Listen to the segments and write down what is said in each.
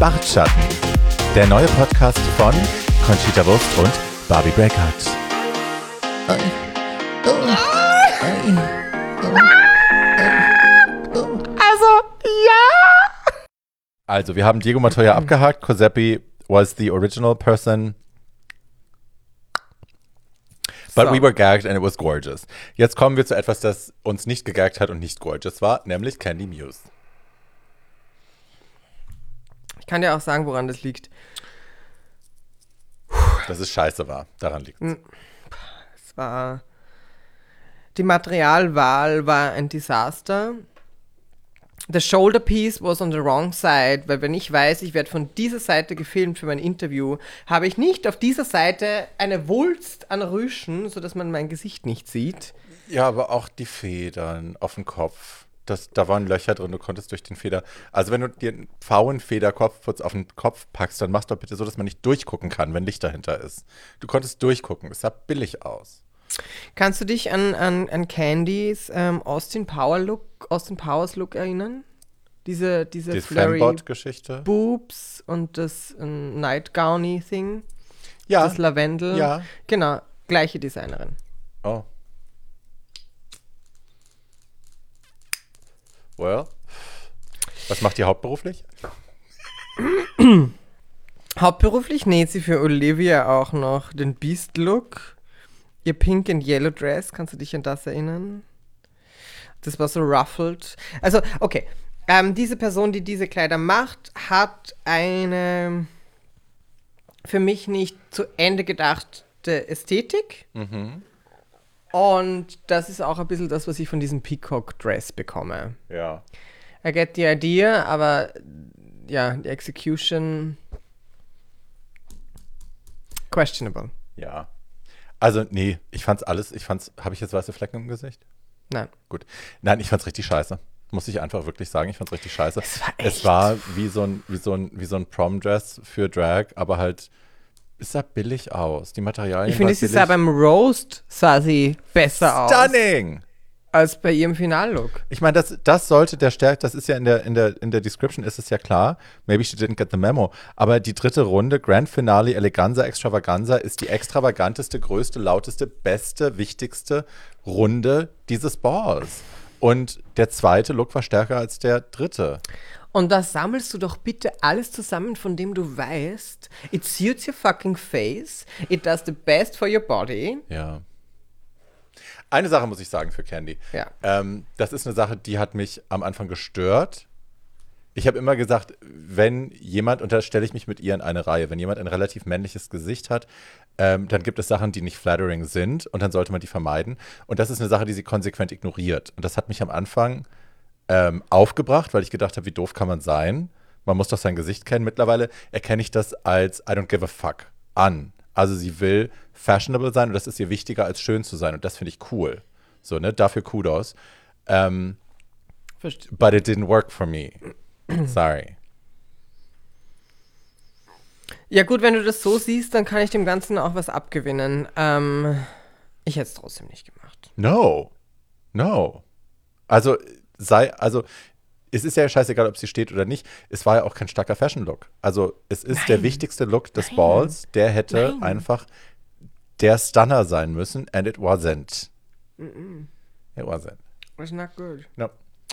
Bartschatten, der neue Podcast von Conchita Wurst und Barbie Breakout. Also, wir haben Diego Montoya abgehakt. Coseppi was the original person. But we were gagged and it was gorgeous. Jetzt kommen wir zu etwas, das uns nicht gegaggt hat und nicht gorgeous war, nämlich Candy Muse. Ich kann dir auch sagen, woran das liegt. Dass es scheiße war. Daran liegt es. Es war... Die Materialwahl war ein Desaster. The shoulder piece was on the wrong side, weil wenn ich weiß, ich werde von dieser Seite gefilmt für mein Interview, habe ich nicht auf dieser Seite eine Wulst an Rüschen, sodass man mein Gesicht nicht sieht. Ja, aber auch die Federn auf dem Kopf. Da waren Löcher drin, du konntest durch den Feder... Also wenn du dir einen Pfauenfederkopfputz auf den Kopf packst, dann machst du doch bitte so, dass man nicht durchgucken kann, wenn Licht dahinter ist. Du konntest durchgucken, es sah billig aus. Kannst du dich an Candys Austin Powers Look erinnern? Diese flurry Fembot-Geschichte? Boobs und das Nightgowny-Thing? Ja. Das Lavendel? Ja. Genau, gleiche Designerin. Oh. Well, was macht ihr hauptberuflich? Hauptberuflich näht sie für Olivia auch noch den Beast-Look. Ihr Pink and Yellow Dress, kannst du dich an das erinnern? Das war so ruffled. Also, okay. Diese Person, die diese Kleider macht, hat eine für mich nicht zu Ende gedachte Ästhetik. Mhm. Und das ist auch ein bisschen das, was ich von diesem Peacock-Dress bekomme. Ja. I get the idea, aber ja, die Execution questionable. Ja. Also, nee, habe ich jetzt weiße Flecken im Gesicht? Nein. Gut. Nein, ich fand's richtig scheiße. Muss ich einfach wirklich sagen, ich fand's richtig scheiße. Es war echt. Es war wie so ein Prom-Dress für Drag, aber halt, es sah billig aus. Die Materialien Ich finde, waren sie sah beim Roast besser aus Stunning! als bei ihrem Finallook. Ich meine, das sollte das ist ja in der Description ist es ja klar. Maybe she didn't get the memo. Aber die dritte Runde, Grand Finale Eleganza Extravaganza, ist die extravaganteste, größte, lauteste, beste, wichtigste Runde dieses Balls. Und der zweite Look war stärker als der dritte. Und da sammelst du doch bitte alles zusammen, von dem du weißt, it suits your fucking face, it does the best for your body. Ja. Eine Sache muss ich sagen für Candy. Ja. Das ist eine Sache, die hat mich am Anfang gestört. Ich habe immer gesagt, wenn jemand, und da stelle ich mich mit ihr in eine Reihe, wenn jemand ein relativ männliches Gesicht hat, dann gibt es Sachen, die nicht flattering sind und dann sollte man die vermeiden. Und das ist eine Sache, die sie konsequent ignoriert. Und das hat mich am Anfang aufgebracht, weil ich gedacht habe, wie doof kann man sein? Man muss doch sein Gesicht kennen. Mittlerweile erkenne ich das als I don't give a fuck an. Also sie will fashionable sein und das ist ihr wichtiger, als schön zu sein. Und das finde ich cool. So, ne? Dafür Kudos. But it didn't work for me. Sorry. Ja gut, wenn du das so siehst, dann kann ich dem Ganzen auch was abgewinnen. Ich hätte es trotzdem nicht gemacht. No. Also, es ist ja scheißegal, ob sie steht oder nicht. Es war ja auch kein starker Fashion-Look. Also, es ist der wichtigste Look des Balls. Der hätte einfach der Stunner sein müssen. And it wasn't. It wasn't. It's not good. No.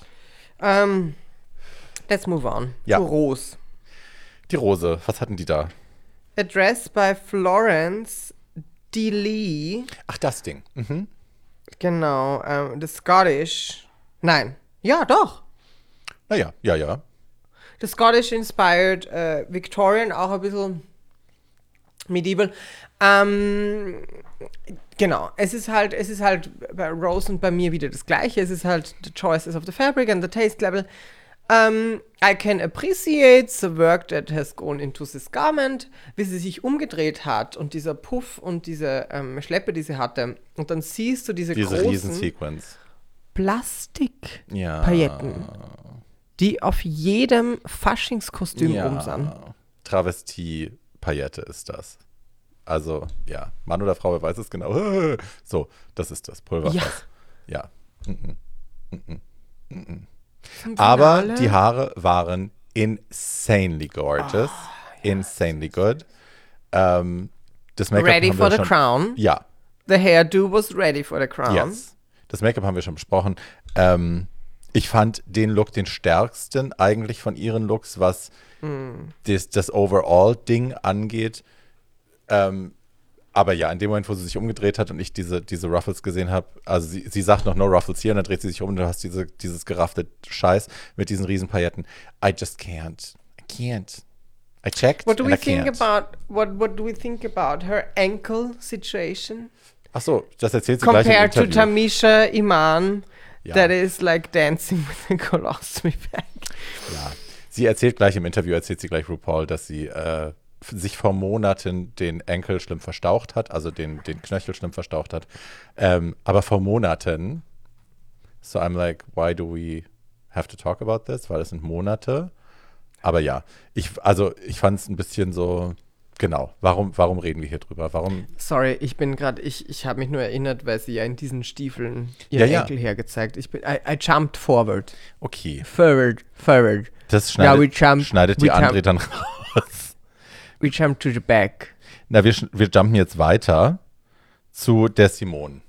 Let's move on. Ja. Zu Rose. Die Rose, was hatten die da? A dress by Florence D. Lee. Ach, das Ding. Mhm. Genau. The Scottish. Nein. Ja, doch. Naja, ja. The Scottish inspired Victorian, auch ein bisschen medieval. Genau, es ist halt bei Rose und bei mir wieder das Gleiche. Es ist halt the choices of the fabric and the taste level. I can appreciate the work that has gone into this garment, wie sie sich umgedreht hat und dieser Puff und diese Schleppe, die sie hatte. Und dann siehst du diese großen Riesensequenz. Plastikpailletten, die auf jedem Faschingskostüm rumsahen. Travestie-Paillette ist das. Also, ja, Mann oder Frau, wer weiß es genau. So, das ist das Pulverfass. Ja. Aber die Haare waren insanely gorgeous. Insanely good. Das Make-up Ready haben for wir the schon, crown. Ja. The hairdo was ready for the crown. Yes. Das Make-up haben wir schon besprochen. Ich fand den Look den stärksten eigentlich von ihren Looks, was das Overall-Ding angeht. Aber ja, in dem Moment, wo sie sich umgedreht hat und ich diese Ruffles gesehen habe, also sie sagt noch no Ruffles hier und dann dreht sie sich um und du hast dieses geraffte Scheiß mit diesen riesen Pailletten. I just can't. I can't. I checked What do and we I think can't. about what do we think about her ankle situation Ach so, das erzählt sie gleich im compared to Interview. Tamisha Iman Ja. that is like dancing with a colostomy bag. Ja, sie erzählt gleich im Interview, RuPaul, dass sie sich vor Monaten den Enkel schlimm verstaucht hat, also den Knöchel schlimm verstaucht hat. Aber vor Monaten, so I'm like, why do we have to talk about this? Weil es sind Monate. Aber ja, ich fand es ein bisschen so, genau, warum reden wir hier drüber? Warum? Sorry, ich habe mich nur erinnert, weil sie ja in diesen Stiefeln ihren Ja. Enkel hergezeigt. I jumped forward. Okay, Forward. das Now we schneidet die André dann raus. We jump to the back. Na, wir jumpen jetzt weiter zu der Simone.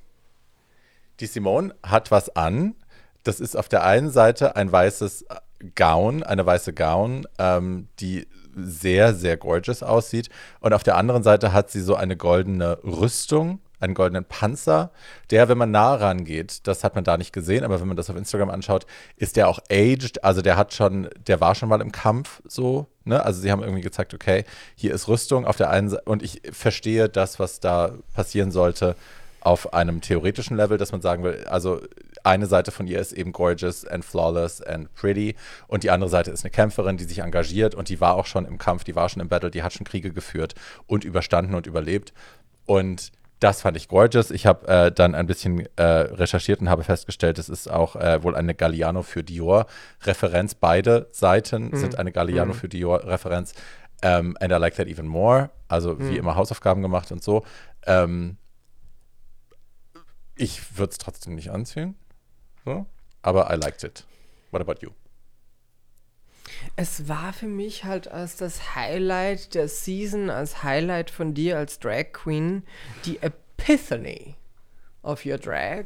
Die Simone hat was an. Das ist auf der einen Seite ein weißes Gown, eine weiße Gown, die sehr, sehr gorgeous aussieht. Und auf der anderen Seite hat sie so eine goldene Rüstung, einen goldenen Panzer, der, wenn man nah rangeht, das hat man da nicht gesehen, aber wenn man das auf Instagram anschaut, ist der auch aged, also der war schon mal im Kampf so, ne? Also sie haben irgendwie gezeigt, okay, hier ist Rüstung auf der einen Seite und ich verstehe das, was da passieren sollte, auf einem theoretischen Level, dass man sagen will, also eine Seite von ihr ist eben gorgeous and flawless and pretty und die andere Seite ist eine Kämpferin, die sich engagiert und die war auch schon im Kampf, die war schon im Battle, die hat schon Kriege geführt und überstanden und überlebt und das fand ich gorgeous. Ich habe dann ein bisschen recherchiert und habe festgestellt, es ist auch wohl eine Galliano für Dior-Referenz. Beide Seiten sind eine Galliano für Dior-Referenz. And I like that even more. Also wie immer Hausaufgaben gemacht und so. Ich würde es trotzdem nicht anziehen. So. Aber I liked it. What about you? Es war für mich halt als das Highlight der Season, als Highlight von dir als Drag Queen, die Epiphany of your Drag.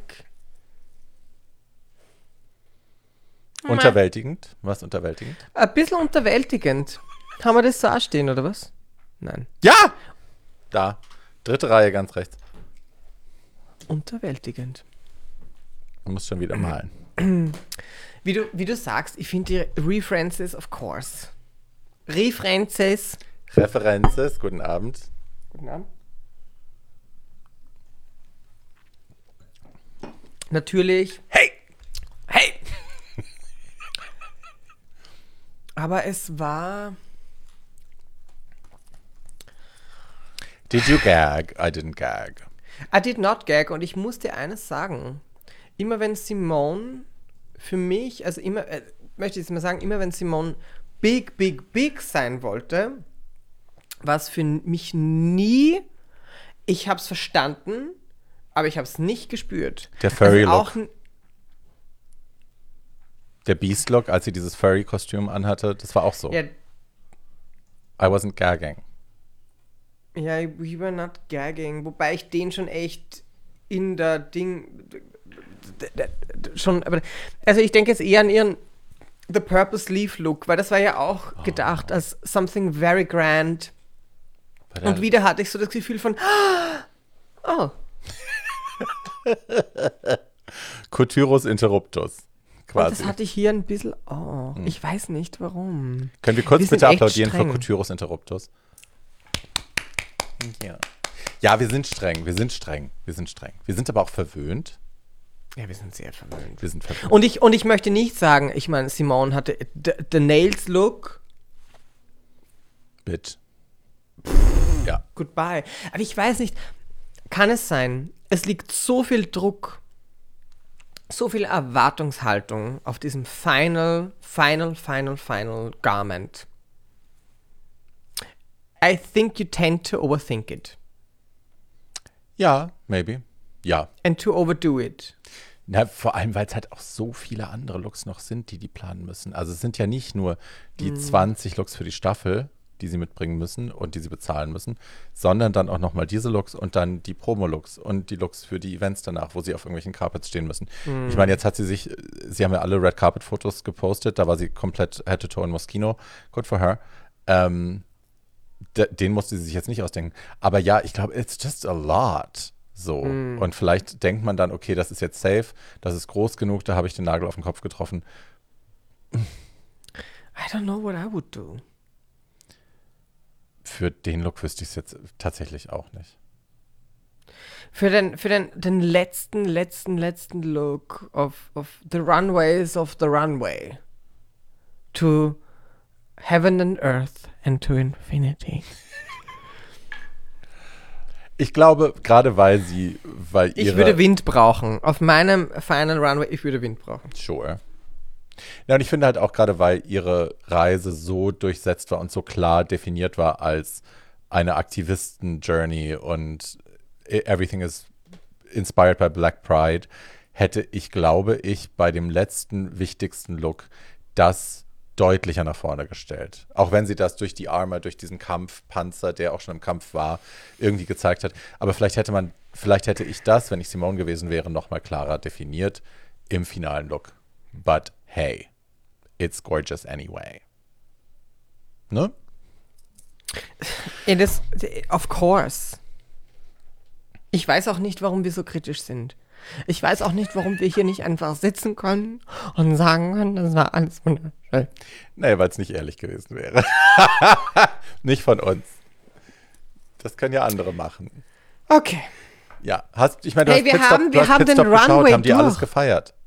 Unterwältigend? Was unterwältigend? Ein bisschen unterwältigend. Haben wir das so stehen, oder was? Nein. Ja! Da. Dritte Reihe ganz rechts. Unterwältigend. Du musst schon wieder malen. Wie du sagst, ich finde die References, of course. References. References, guten Abend. Guten Abend. Natürlich. Hey! Hey! Aber es war... Did you gag? I didn't gag. I did not gag und ich muss dir eines sagen. Immer wenn Simone für mich, also immer, möchte ich es mal sagen, immer wenn Simone big sein wollte, war es für mich nie, ich habe es verstanden, aber ich habe es nicht gespürt. Der Furry-Look. Also Der Beast-Look, als sie dieses Furry-Kostüm anhatte, das war auch so. ja, I wasn't gagging. ja, we were not gagging, wobei ich den schon echt in der Ding schon, aber also ich denke jetzt eher an ihren The Purple Sleeve Look, weil das war ja auch gedacht als something very grand. Und wieder hatte ich so das Gefühl von oh, Couturus Interruptus, und quasi. das hatte ich hier ein bisschen, ich weiß nicht warum. Können wir kurz Wir sind bitte echt applaudieren für streng. Couturus Interruptus? Ja. Ja, wir sind streng. Wir sind aber auch verwöhnt. Ja, wir sind sehr verwöhnt. Wir sind verwöhnt. Und ich möchte nicht sagen, ich meine, Simone hatte the Nails Look, Bitch. Ja. goodbye. Aber ich weiß nicht, kann es sein, es liegt so viel Druck, so viel Erwartungshaltung auf diesem final Garment. I think you tend to overthink it Ja, maybe. Ja. and to overdo it. Na, vor allem, weil es halt auch so viele andere Looks noch sind, die planen müssen. Also es sind ja nicht nur die 20 Looks für die Staffel, die sie mitbringen müssen und die sie bezahlen müssen, sondern dann auch nochmal diese Looks und dann die Promo-Looks und die Looks für die Events danach, wo sie auf irgendwelchen Carpets stehen müssen. Ich meine, jetzt hat sie haben ja alle Red Carpet-Fotos gepostet, da war sie komplett head to toe in Moschino. Good for her. Den musste sie sich jetzt nicht ausdenken. Aber ja, ich glaube, it's just a lot. So. Und vielleicht denkt man dann, okay, das ist jetzt safe, das ist groß genug, da habe ich den Nagel auf den Kopf getroffen. I don't know what I would do. Für den Look wüsste ich es jetzt tatsächlich auch nicht. Für den letzten Look of the runways of the runway. To heaven and earth and to infinity. Ich glaube, gerade weil ich würde Wind brauchen. Auf meinem Final Runway, ich würde Wind brauchen. Sure. Ja, und ich finde halt auch gerade, weil ihre Reise so durchsetzt war und so klar definiert war als eine Aktivisten-Journey und everything is inspired by Black Pride, hätte ich, glaube ich, bei dem letzten wichtigsten Look das deutlicher nach vorne gestellt. Auch wenn sie das durch die Armor, durch diesen Kampfpanzer, der auch schon im Kampf war, irgendwie gezeigt hat. Aber vielleicht hätte ich das, wenn ich Simone gewesen wäre, noch mal klarer definiert im finalen Look. But hey, it's gorgeous anyway. Ne? It is, of course. Ich weiß auch nicht, warum wir so kritisch sind. Ich weiß auch nicht, warum wir hier nicht einfach sitzen können und sagen können, das war alles wunderschön. Nee, weil es nicht ehrlich gewesen wäre. Nicht von uns. Das können ja andere machen. Okay. Ja, ich meine, hey, wir haben den Runway haben die alles gefeiert?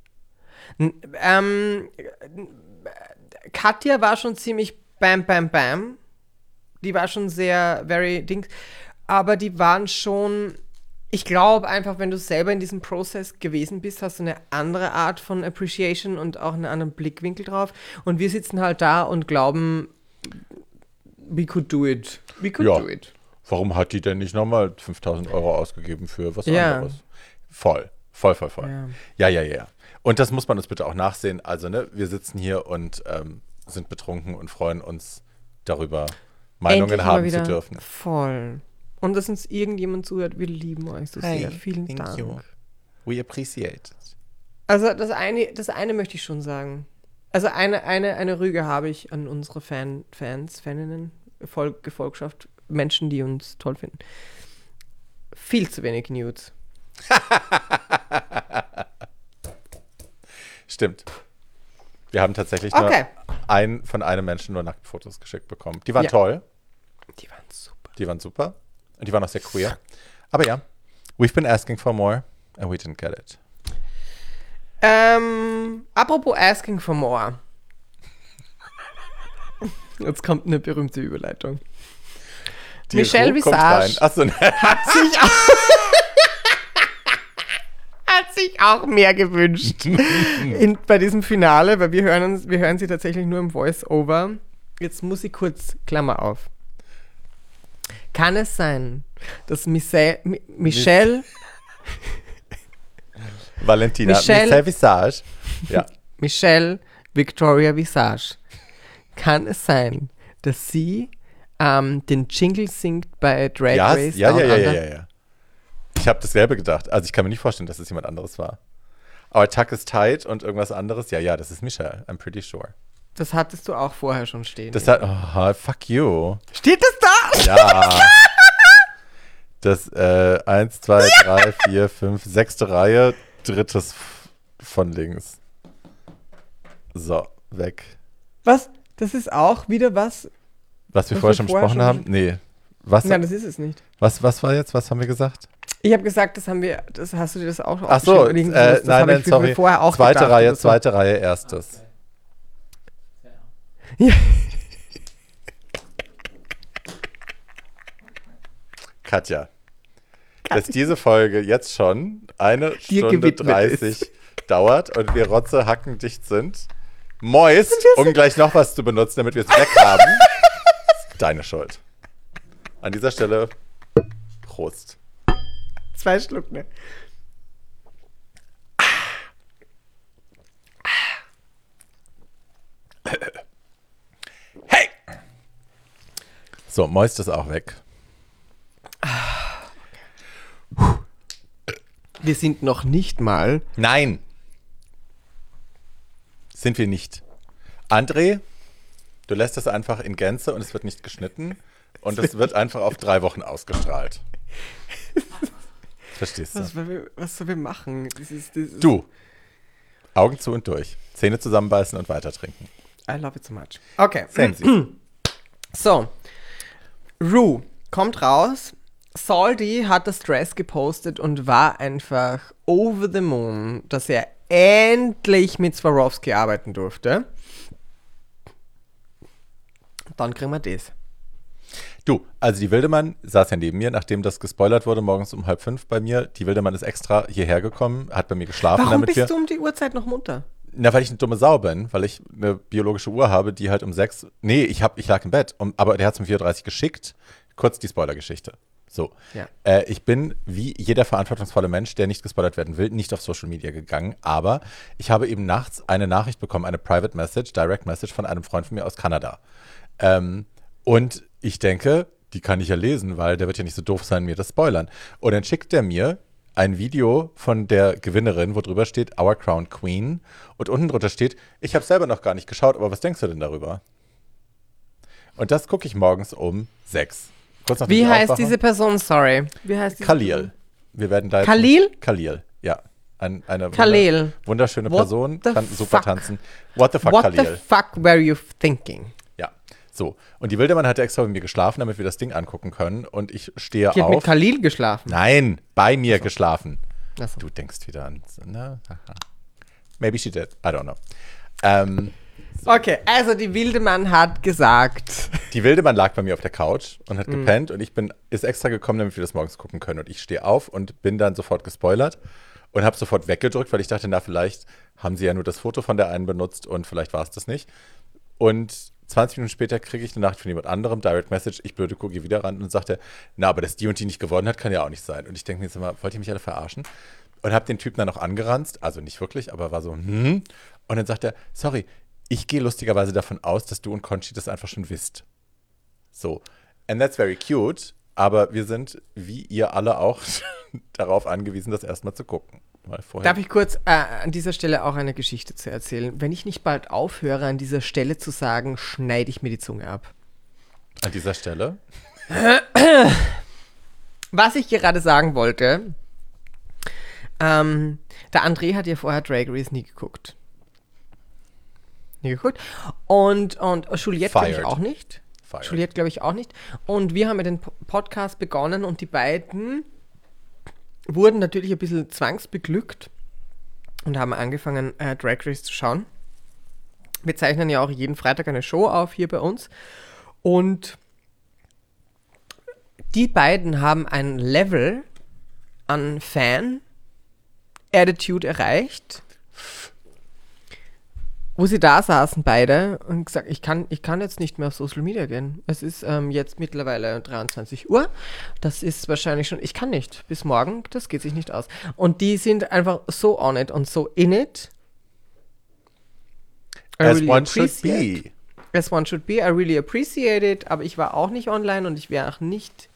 Katja war schon ziemlich bam, bam, bam. Die war schon sehr, very dings. Aber die waren schon, ich glaube einfach, wenn du selber in diesem Prozess gewesen bist, hast du eine andere Art von Appreciation und auch einen anderen Blickwinkel drauf. Und wir sitzen halt da und glauben, we could do it. We could do it. Warum hat die denn nicht nochmal 5.000 € ausgegeben für was anderes? Voll. Ja. Und das muss man uns bitte auch nachsehen. Also, ne, wir sitzen hier und sind betrunken und freuen uns darüber, Meinungen endlich haben zu dürfen. Voll. Und dass uns irgendjemand zuhört, wir lieben euch so sehr. Vielen Dank. You. We appreciate it. Also das eine möchte ich schon sagen. Also eine Rüge habe ich an unsere Faninnen, Gefolgschaft, Menschen, die uns toll finden. Viel zu wenig Nudes. Stimmt. Wir haben tatsächlich nur von einem Menschen nur Nacktfotos geschickt bekommen. Die waren toll. Die waren super. Und die waren auch sehr queer. Aber ja, we've been asking for more and we didn't get it. Apropos asking for more. Jetzt kommt eine berühmte Überleitung. Die Michelle Visage Achso, ne. hat sich auch mehr gewünscht bei diesem Finale, weil wir hören sie tatsächlich nur im Voice-Over. Jetzt muss ich kurz, Klammer auf. Kann es sein, dass Michelle Valentina, Michelle Visage. Ja. Michelle Victoria Visage. Kann es sein, dass sie den Jingle singt bei Drag Race? Ja. Ich habe dasselbe gedacht. Also ich kann mir nicht vorstellen, dass es jemand anderes war. Aber Tuck is tight und irgendwas anderes. Ja, das ist Michelle. I'm pretty sure. Das hattest du auch vorher schon stehen. Fuck you. Steht das da? Ja. Das 1, 2, 3, 4, 5, 6. Reihe, drittes von links. So, weg. Was? Das ist auch wieder was? Was wir vorher schon besprochen haben? Nee. Nein, das ist es nicht. Was war jetzt? Was haben wir gesagt? Ich habe gesagt, das hast du dir das auch Ach so, nein, sorry. Vorher auch zweite Reihe, erstes. Ja. Katja, dass diese Folge jetzt schon 1 Stunde 30 dauert und wir rotzehackendicht sind, moist, um gleich noch was zu benutzen, damit wir es weg haben, ist deine Schuld. An dieser Stelle, Prost. 2 Schluck, ne? So, Moist ist auch weg. Wir sind noch nicht mal. Nein. Sind wir nicht. André, du lässt das einfach in Gänze und es wird nicht geschnitten. Und es wird einfach auf 3 Wochen ausgestrahlt. Verstehst du? Was sollen wir machen? Du, Augen zu und durch. Zähne zusammenbeißen und weiter trinken. I love it so much. Okay. Sensi. So. Rue kommt raus. Salty hat das Dress gepostet und war einfach over the moon, dass er endlich mit Swarovski arbeiten durfte. Dann kriegen wir das. Du, also die Wildemann saß ja neben mir, nachdem das gespoilert wurde, morgens um 4:30 bei mir. Die Wildemann ist extra hierher gekommen, hat bei mir geschlafen. Warum damit bist du um die Uhrzeit noch munter? Na, weil ich eine dumme Sau bin, weil ich eine biologische Uhr habe, die halt um 6. Nee, ich lag im Bett, aber der hat es um 4:30 geschickt. Kurz die Spoilergeschichte. So. Ja. Ich bin, wie jeder verantwortungsvolle Mensch, der nicht gespoilert werden will, nicht auf Social Media gegangen, aber ich habe eben nachts eine Nachricht bekommen, eine Private Message, Direct Message von einem Freund von mir aus Kanada. Und ich denke, die kann ich ja lesen, weil der wird ja nicht so doof sein, mir das spoilern. Und dann schickt er mir ein Video von der Gewinnerin, wo drüber steht, Our Crown Queen. Und unten drunter steht, ich habe selber noch gar nicht geschaut, aber was denkst du denn darüber? Und das gucke ich morgens um 6. Kurz nachdem Wie ich heißt aufwache. diese Person? Sorry. Wie heißt diese Khalil. Person? Wir werden da jetzt Khalil? Khalil, ja. Eine Khalil. wunderschöne What Person, the kann super fuck? tanzen. What the fuck, What Khalil? the fuck were you thinking? Ja, so. Und die Wildemann hatte extra mit mir geschlafen, damit wir das Ding angucken können. Und ich stehe Die hat mit auf. Khalil geschlafen. Nein, bei mir geschlafen. Ach so. Du denkst wieder an. Ne? Maybe she did. I don't know. Okay, also die Wildemann hat gesagt. Die Wildemann lag bei mir auf der Couch und hat gepennt und ist extra gekommen, damit wir das morgens gucken können. Und ich stehe auf und bin dann sofort gespoilert und habe sofort weggedrückt, weil ich dachte, na, vielleicht haben sie ja nur das Foto von der einen benutzt und vielleicht war es das nicht. Und 20 Minuten später kriege ich eine Nachricht von jemand anderem, Direct Message, ich blöde gucke wieder ran und sagte, na, aber dass die und die nicht gewonnen hat, kann ja auch nicht sein. Und ich denke mir jetzt immer, wollt ihr mich alle verarschen? Und habe den Typen dann noch angeranzt, also nicht wirklich, aber war so, Und dann sagt er, sorry, ich gehe lustigerweise davon aus, dass du und Conchi das einfach schon wisst. So, and that's very cute, aber wir sind, wie ihr alle auch, darauf angewiesen, das erstmal zu gucken. Weil vorher Darf ich kurz an dieser Stelle auch eine Geschichte zu erzählen? Wenn ich nicht bald aufhöre, an dieser Stelle zu sagen, schneide ich mir die Zunge ab. An dieser Stelle? Was ich gerade sagen wollte, der André hat ja vorher Drag Race nie geguckt. Und Juliette glaube ich Fired. auch nicht. Fired. Juliette glaube ich auch nicht. Und wir haben ja den Podcast begonnen und die beiden wurden natürlich ein bisschen zwangsbeglückt und haben angefangen, Drag Race zu schauen. Wir zeichnen ja auch jeden Freitag eine Show auf hier bei uns. Und die beiden haben ein Level an Fan-Attitude erreicht, wo sie da saßen beide und gesagt, ich kann jetzt nicht mehr auf Social Media gehen. Es ist jetzt mittlerweile 23 Uhr. Das ist wahrscheinlich schon, ich kann nicht. Bis morgen, das geht sich nicht aus. Und die sind einfach so on it und so in it. As one should be. As one should be. I really appreciate it. Aber ich war auch nicht online und ich wäre auch nicht.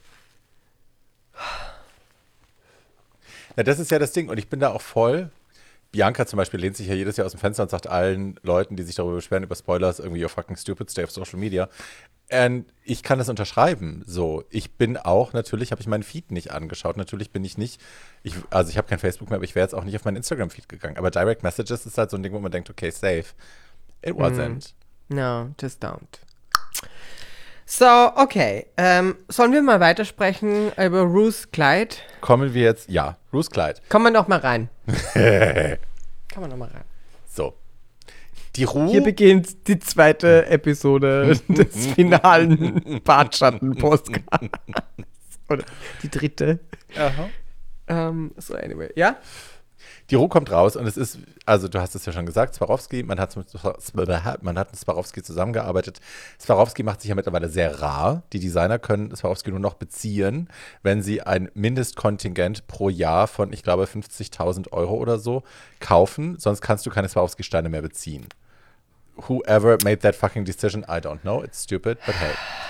Ja, das ist ja das Ding. Und ich bin da auch voll. Bianca zum Beispiel lehnt sich ja jedes Jahr aus dem Fenster und sagt allen Leuten, die sich darüber beschweren, über Spoilers, irgendwie, you're fucking stupid, stay auf Social Media. Und ich kann das unterschreiben. So, ich bin auch, natürlich habe ich meinen Feed nicht angeschaut. Natürlich bin ich nicht, ich habe kein Facebook mehr, aber ich wäre jetzt auch nicht auf meinen Instagram-Feed gegangen. Aber Direct Messages ist halt so ein Ding, wo man denkt, okay, safe. It wasn't. No, just don't. So, okay. Sollen wir mal weitersprechen über Rue's Kleid? Kommen wir jetzt, ja, Rue's Kleid. Kommen wir noch mal rein. Kann man noch mal rein. So. Die Rue. Hier beginnt die zweite Episode des finalen Bartschatten-Postcards. Oder die dritte. Aha. So, anyway. Ja? Die Rue kommt raus und es ist, also du hast es ja schon gesagt, Swarovski, man hat mit Swarovski zusammengearbeitet. Swarovski macht sich ja mittlerweile sehr rar. Die Designer können Swarovski nur noch beziehen, wenn sie ein Mindestkontingent pro Jahr von, ich glaube, 50.000 € oder so kaufen. Sonst kannst du keine Swarovski-Steine mehr beziehen. Whoever made that fucking decision, I don't know. It's stupid, but hey.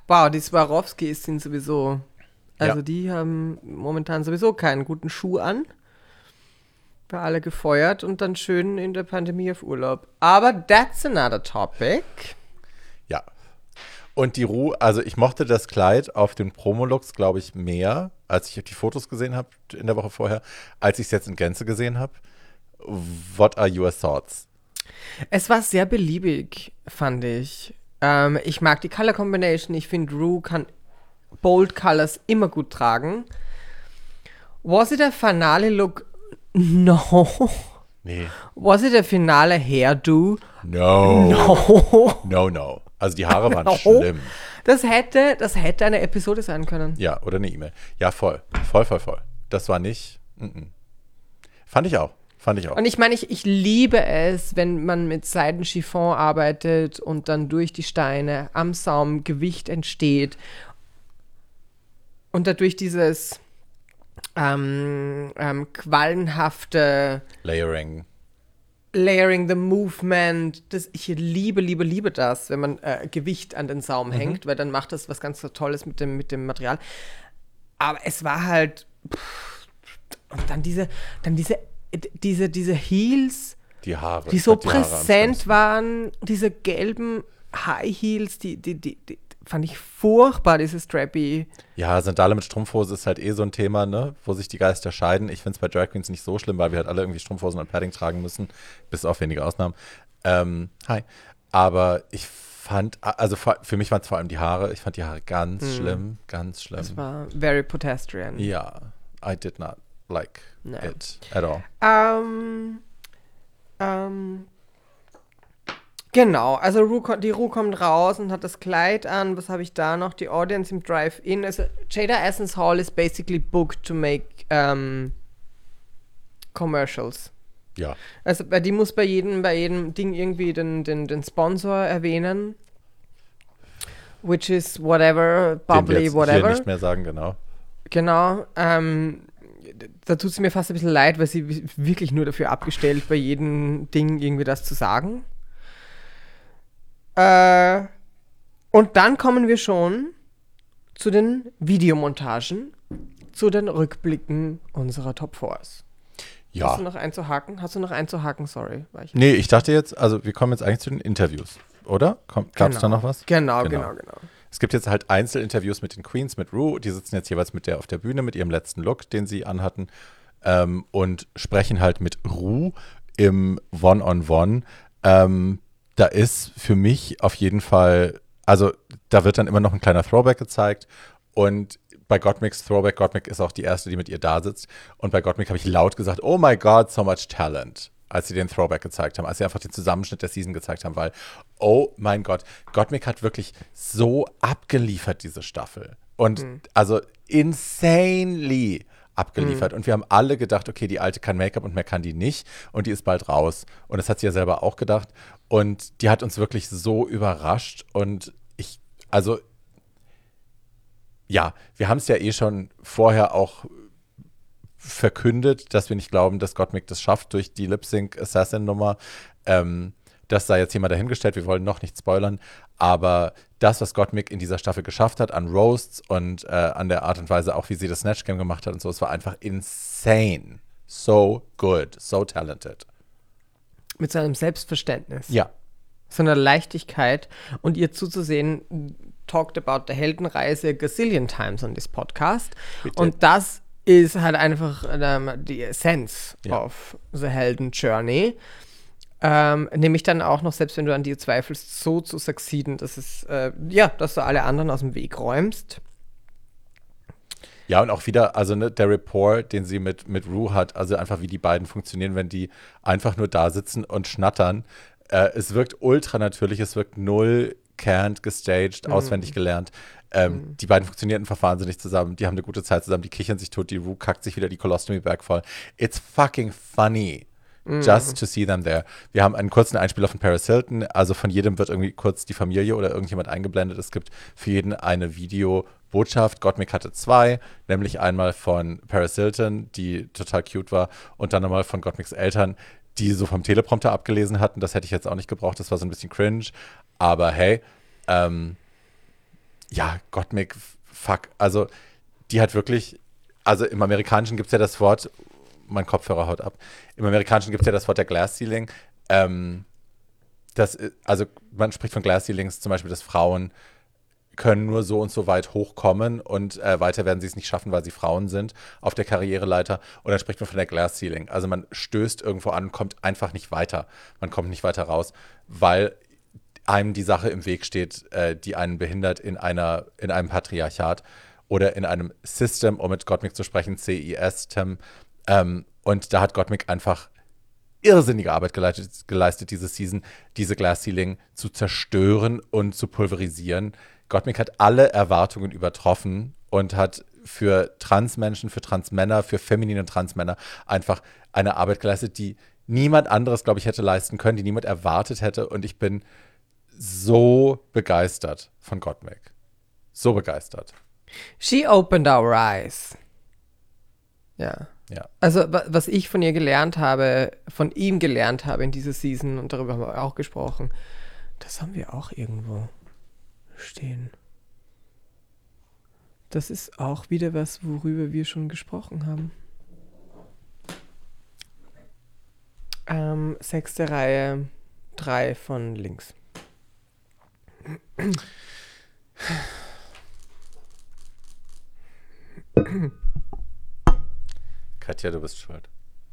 Wow, die Swarovskis sind sowieso, also Ja. die haben momentan sowieso keinen guten Schuh an. War alle gefeuert und dann schön in der Pandemie auf Urlaub. Aber that's another topic. Ja. Und die Ru, also ich mochte das Kleid auf den Promolooks, glaube ich, mehr, als ich die Fotos gesehen habe in der Woche vorher, als ich es jetzt in Gänze gesehen habe. What are your thoughts? Es war sehr beliebig, fand ich. Ich mag die Color Combination. Ich finde, Rue kann Bold Colors immer gut tragen. Was it a finale look? No. Nee. Was it a finale hairdo? No. No. No, no. Also die Haare waren No. schlimm. Das hätte eine Episode sein können. Ja, oder eine E-Mail. Ja, voll. Voll, voll, voll. Das war nicht. Fand ich auch. Und ich meine, ich liebe es, wenn man mit Seidenchiffon arbeitet und dann durch die Steine am Saum Gewicht entsteht und dadurch dieses quallenhafte Layering. Layering the Movement, ich liebe das, wenn man Gewicht an den Saum hängt, weil dann macht das was ganz so Tolles mit dem Material. Aber es war halt und dann diese Heels, Die Haare. die so Ich fand die Haare am präsent schlimmsten. waren, diese gelben High Heels, die fand ich furchtbar, diese Strappy. Ja, Sandale mit Strumpfhose ist halt eh so ein Thema, ne, wo sich die Geister scheiden. Ich finde es bei Drag Queens nicht so schlimm, weil wir halt alle irgendwie Strumpfhosen und Padding tragen müssen, bis auf wenige Ausnahmen. Hi. Aber ich fand, also für mich waren es vor allem die Haare. Ich fand die Haare ganz schlimm, ganz schlimm. Das war very pedestrian. Ja, I did not like No. it at all. Genau, also die Ru kommt raus und hat das Kleid an. Was habe ich da noch? Die Audience im Drive-In. Also Jada Essence Hall is basically booked to make commercials. Ja, Also die muss bei jedem Ding irgendwie den Sponsor erwähnen. Which is whatever, den wir bubbly, jetzt whatever. hier nicht mehr sagen, genau. Genau. Da tut es mir fast ein bisschen leid, weil sie wirklich nur dafür abgestellt, bei jedem Ding irgendwie das zu sagen. Und dann kommen wir schon zu den Videomontagen, zu den Rückblicken unserer Top 4s. Ja. Hast du noch einzuhaken? Sorry. Nee, ich dachte jetzt, also wir kommen jetzt eigentlich zu den Interviews, oder? Gab es da noch was? Genau. Es gibt jetzt halt Einzelinterviews mit den Queens, mit Ru. Die sitzen jetzt jeweils mit der auf der Bühne mit ihrem letzten Look, den sie anhatten, und sprechen halt mit Ru im One-on-One. Da ist für mich auf jeden Fall, also da wird dann immer noch ein kleiner Throwback gezeigt und bei Gottmik's Throwback, Gottmik ist auch die erste, die mit ihr da sitzt und bei Gottmik habe ich laut gesagt, oh my God, so much talent, als sie den Throwback gezeigt haben, als sie einfach den Zusammenschnitt der Season gezeigt haben, weil, oh mein Gott, Gottmik hat wirklich so abgeliefert, diese Staffel und also insanely abgeliefert. Und wir haben alle gedacht, okay, die Alte kann Make-up und mehr kann die nicht. Und die ist bald raus. Und das hat sie ja selber auch gedacht. Und die hat uns wirklich so überrascht. Und ja, wir haben es ja eh schon vorher auch verkündet, dass wir nicht glauben, dass Gottmik das schafft durch die Lip-Sync-Assassin-Nummer. Das sei jetzt hier mal dahingestellt, wir wollen noch nicht spoilern, aber das, was Gottmik in dieser Staffel geschafft hat, an Roasts und an der Art und Weise auch, wie sie das Snatch Game gemacht hat und so, es war einfach insane. So good, so talented. Mit so einem Selbstverständnis. Ja. So einer Leichtigkeit und ihr zuzusehen, talked about the Heldenreise gazillion times on this podcast. Bitte. Und das ist halt einfach die Essenz Ja. of the Helden Journey. Nämlich dann auch noch, selbst wenn du an dir zweifelst, so zu succeeden, dass dass du alle anderen aus dem Weg räumst. Ja, und auch wieder, also ne, der Rapport, den sie mit Ru hat, also einfach wie die beiden funktionieren, wenn die einfach nur da sitzen und schnattern. Es wirkt ultra natürlich, es wirkt null canned, gestaged, auswendig gelernt. Die beiden funktionieren einfach wahnsinnig zusammen, die haben eine gute Zeit zusammen, die kichern sich tot, die Ru kackt sich wieder die Colostomy Bag voll. It's fucking funny. Just to see them there. Wir haben einen kurzen Einspieler von Paris Hilton, also von jedem wird irgendwie kurz die Familie oder irgendjemand eingeblendet. Es gibt für jeden eine Videobotschaft. Gottmik hatte 2, nämlich einmal von Paris Hilton, die total cute war, und dann nochmal von Gottmiks Eltern, die so vom Teleprompter abgelesen hatten. Das hätte ich jetzt auch nicht gebraucht, das war so ein bisschen cringe. Aber hey, Ja, Gottmik, fuck. Also, die hat wirklich, also im Amerikanischen gibt es ja das Wort, mein Kopfhörer haut ab. Im Amerikanischen gibt es ja das Wort der Glass Ceiling. Also man spricht von Glass Ceilings zum Beispiel, dass Frauen können nur so und so weit hochkommen und weiter werden sie es nicht schaffen, weil sie Frauen sind auf der Karriereleiter. Und dann spricht man von der Glass Ceiling. Also man stößt irgendwo an, kommt einfach nicht weiter. Man kommt nicht weiter raus, weil einem die Sache im Weg steht, die einen behindert in einem Patriarchat oder in einem System, um mit Gottmik zu sprechen, CIS-Tem. Und da hat Gottmik einfach irrsinnige Arbeit geleistet diese Season, diese Glass Ceiling zu zerstören und zu pulverisieren. Gottmik hat alle Erwartungen übertroffen und hat für Transmenschen, für Transmänner, für feminine Transmänner einfach eine Arbeit geleistet, die niemand anderes, glaube ich, hätte leisten können, die niemand erwartet hätte. Und ich bin so begeistert von Gottmik. So begeistert. She opened our eyes. Ja. Ja. Also, was ich von ihm gelernt habe in dieser Season, und darüber haben wir auch gesprochen, das haben wir auch irgendwo stehen. Das ist auch wieder was, worüber wir schon gesprochen haben. 6. Reihe, 3 von links. Katja, du bist schuld.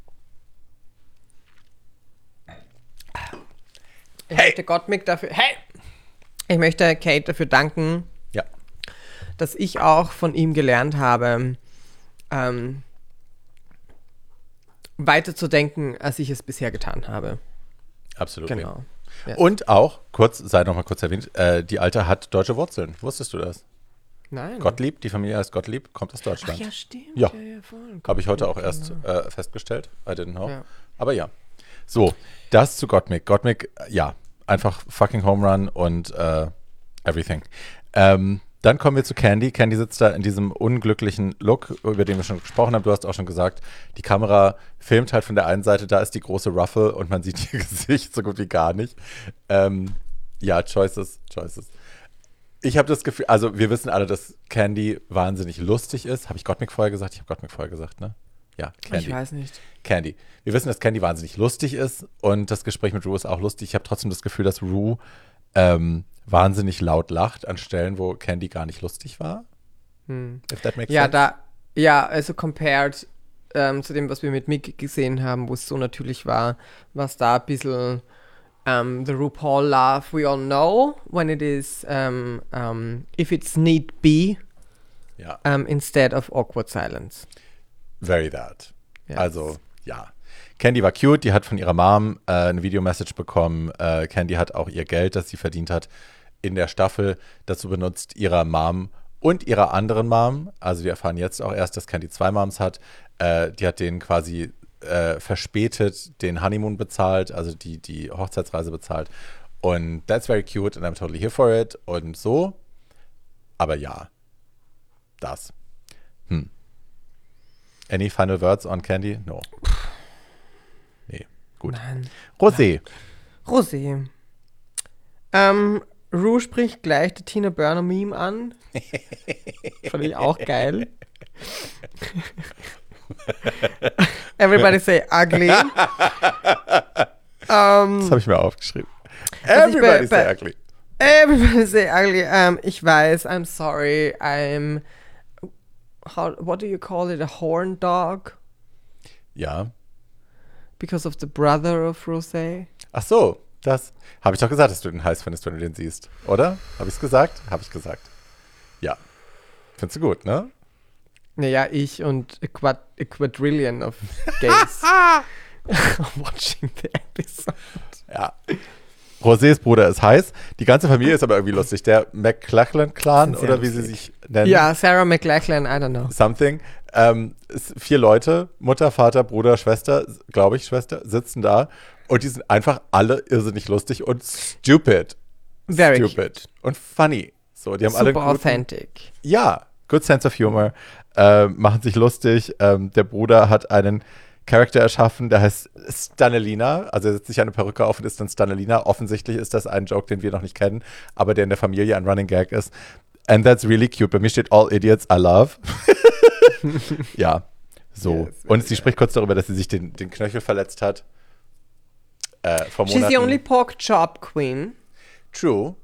Ich möchte Gottmik dafür. Hey! Ich möchte Kate dafür danken, Ja. dass ich auch von ihm gelernt habe, weiterzudenken, als ich es bisher getan habe. Absolut. Genau. Ja. Und auch, sei noch mal kurz erwähnt, die Alte hat deutsche Wurzeln. Wusstest du das? Nein. Gottlieb, die Familie heißt Gottlieb, kommt aus Deutschland. Ach ja, stimmt. Ja. Voll. Habe ich heute auch erst festgestellt. I didn't know. Ja. Aber ja. So, das zu Gottmik. Gottmik, ja, einfach fucking Home Run und everything. Dann kommen wir zu Candy. Candy sitzt da in diesem unglücklichen Look, über den wir schon gesprochen haben. Du hast auch schon gesagt, die Kamera filmt halt von der einen Seite, da ist die große Ruffle und man sieht ihr Gesicht so gut wie gar nicht. Ja, Choices. Ich habe das Gefühl, also wir wissen alle, dass Candy wahnsinnig lustig ist. Habe ich Gottmik vorher gesagt? Ich habe Gottmik vorher gesagt, ne? Ja, Candy. Ich weiß nicht. Candy. Wir wissen, dass Candy wahnsinnig lustig ist und das Gespräch mit Rue ist auch lustig. Ich habe trotzdem das Gefühl, dass Rue wahnsinnig laut lacht an Stellen, wo Candy gar nicht lustig war. If that makes sense. Also compared zu dem, was wir mit Mick gesehen haben, wo es so natürlich war, was da ein bisschen the RuPaul laugh we all know when it is if it's need be Ja. Instead of awkward silence. Very that. Yes. Also, ja. Candy war cute, die hat von ihrer Mom eine Videomessage bekommen. Candy hat auch ihr Geld, das sie verdient hat, in der Staffel dazu benutzt, ihrer Mom und ihrer anderen Mom, also wir erfahren jetzt auch erst, dass Candy 2 Moms hat, die hat denen quasi verspätet den Honeymoon bezahlt, also die Hochzeitsreise bezahlt. Und that's very cute and I'm totally here for it und so. Aber ja, das. Any final words on Candy? No. Nee, gut. Nein. Rosé. Rosé. Rue spricht gleich die Tina Burner Meme an. Fand ich auch geil. Everybody say ugly. Das habe ich mir aufgeschrieben. Everybody say ugly. Everybody say ugly. Ich weiß, I'm sorry. What do you call it? A horn dog? Ja. Because of the brother of Rosé. Ach so, das habe ich doch gesagt, dass du den heiß findest, wenn du den siehst. Oder? Habe ich es gesagt? Habe ich gesagt. Ja. Findest du gut, ne? Naja, ich und a quadrillion of gays watching the episode. Ja. Rosés Bruder ist heiß. Die ganze Familie ist aber irgendwie lustig. Der McLachlan-Clan oder wie sie sich nennen. Ja, Sarah McLachlan, I don't know. Something. 4 Leute, Mutter, Vater, Bruder, Schwester, glaube ich, Schwester, sitzen da und die sind einfach alle irrsinnig lustig und stupid. Very stupid. cute. Und funny. So, die haben Super alle guten, authentic. Ja, good sense of humor. Machen sich lustig. Der Bruder hat einen Charakter erschaffen, der heißt Stanelina. Also er setzt sich eine Perücke auf und ist dann Stanelina. Offensichtlich ist das ein Joke, den wir noch nicht kennen, aber der in der Familie ein Running Gag ist. And that's really cute. Bei mir steht All Idiots I love. Ja, so. Yes, und sie spricht kurz darüber, dass sie sich den Knöchel verletzt hat. Vor She's Monaten. the only pork chop queen. True.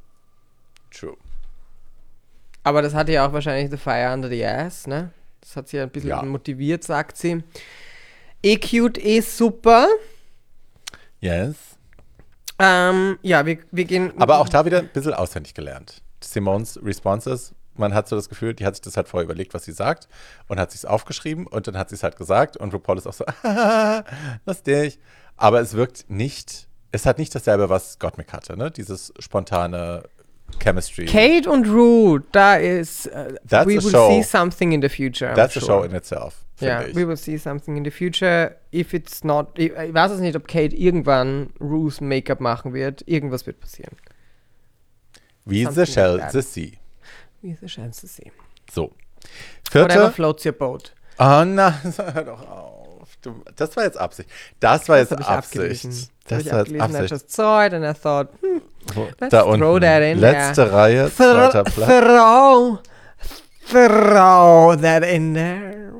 Aber das hatte ja auch wahrscheinlich The Fire Under the Ass, ne? Das hat sie ja ein bisschen motiviert, sagt sie. Cute, super. Yes. Ja, wir gehen... Aber auch da wieder ein bisschen auswendig gelernt. Simones Responses, man hat so das Gefühl, die hat sich das halt vorher überlegt, was sie sagt und hat sich es aufgeschrieben und dann hat sie es halt gesagt und RuPaul ist auch so, lustig. Aber es hat nicht dasselbe, was Gottmik hatte, ne? Dieses spontane Chemistry. Kate und Ru, da ist... That's we a will show. see something in the future. That's a show in itself, Ja, finde ich. we will see something in the future. If it's not... Ich weiß es nicht, ob Kate irgendwann Ru's Make-up machen wird. Irgendwas wird passieren. Wie something the shell, like that. the sea. Wie the chance to see. So. Whatever Vierte. floats your boat. Oh nein, hör doch auf. Das war jetzt Absicht. Das war jetzt hab ich Absicht. abgelesen. Das Hab war ich jetzt abgelesen. I Absicht. just saw it and I thought, let's Da throw unten. that in Letzte there. Reihe, zweiter Platz. Throw that in there.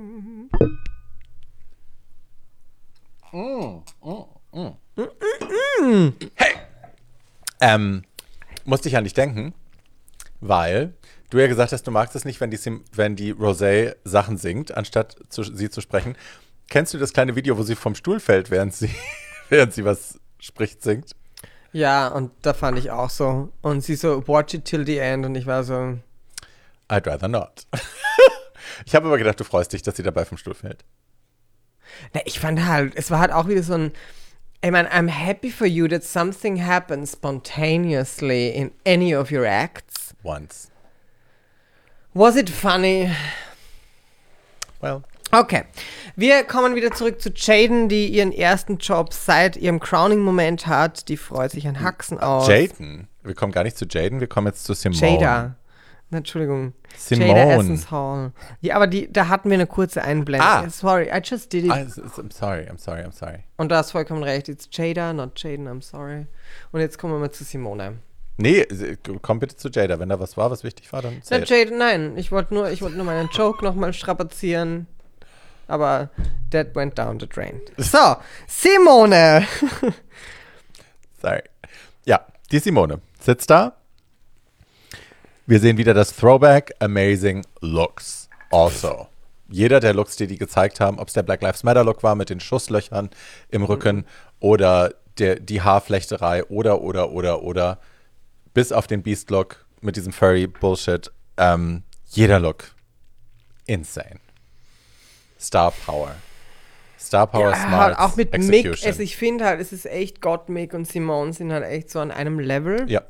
Musste ich an dich denken, weil du ja gesagt hast, du magst es nicht, wenn die Rosé Sachen singt, anstatt sie zu sprechen. Kennst du das kleine Video, wo sie vom Stuhl fällt, während sie was spricht, singt? Ja, und da fand ich auch so. Und sie so, watch it till the end. Und ich war so... I'd rather not. Ich habe aber gedacht, du freust dich, dass sie dabei vom Stuhl fällt. Na, ich fand halt, es war halt auch wieder so ein... Ich meine, I'm happy for you that something happens spontaneously in any of your acts. Once. Was it funny? Well. Okay, wir kommen wieder zurück zu Jaden, die ihren ersten Job seit ihrem Crowning-Moment hat. Die freut sich ein Haxen aus. Jaden? Wir kommen gar nicht zu Jaden, wir kommen jetzt zu Simone. Jada. Entschuldigung. Simone. Jada Essence Hall. Ja, aber da hatten wir eine kurze Einblendung. Sorry, I just did it. I'm sorry. Und du hast vollkommen recht. It's Jada, not Jaden, I'm sorry. Und jetzt kommen wir mal zu Simone. Nee, komm bitte zu Jada. Wenn da was war, was wichtig war, dann Na, Jaden, nein. Ich wollte nur meinen Joke nochmal strapazieren. Aber that went down the drain. So, Simone. Sorry. Ja, die Simone sitzt da. Wir sehen wieder das Throwback Amazing Looks. Also, jeder der Looks, die gezeigt haben, ob es der Black Lives Matter Look war mit den Schusslöchern im Rücken oder die Haarflechterei oder bis auf den Beast Look mit diesem Furry Bullshit. Jeder Look. Insane. Star Power, Ja, Smart, halt auch mit Mick. Execution. Also ich finde halt, es ist echt Mick und Simone sind halt echt so an einem Level. Ja.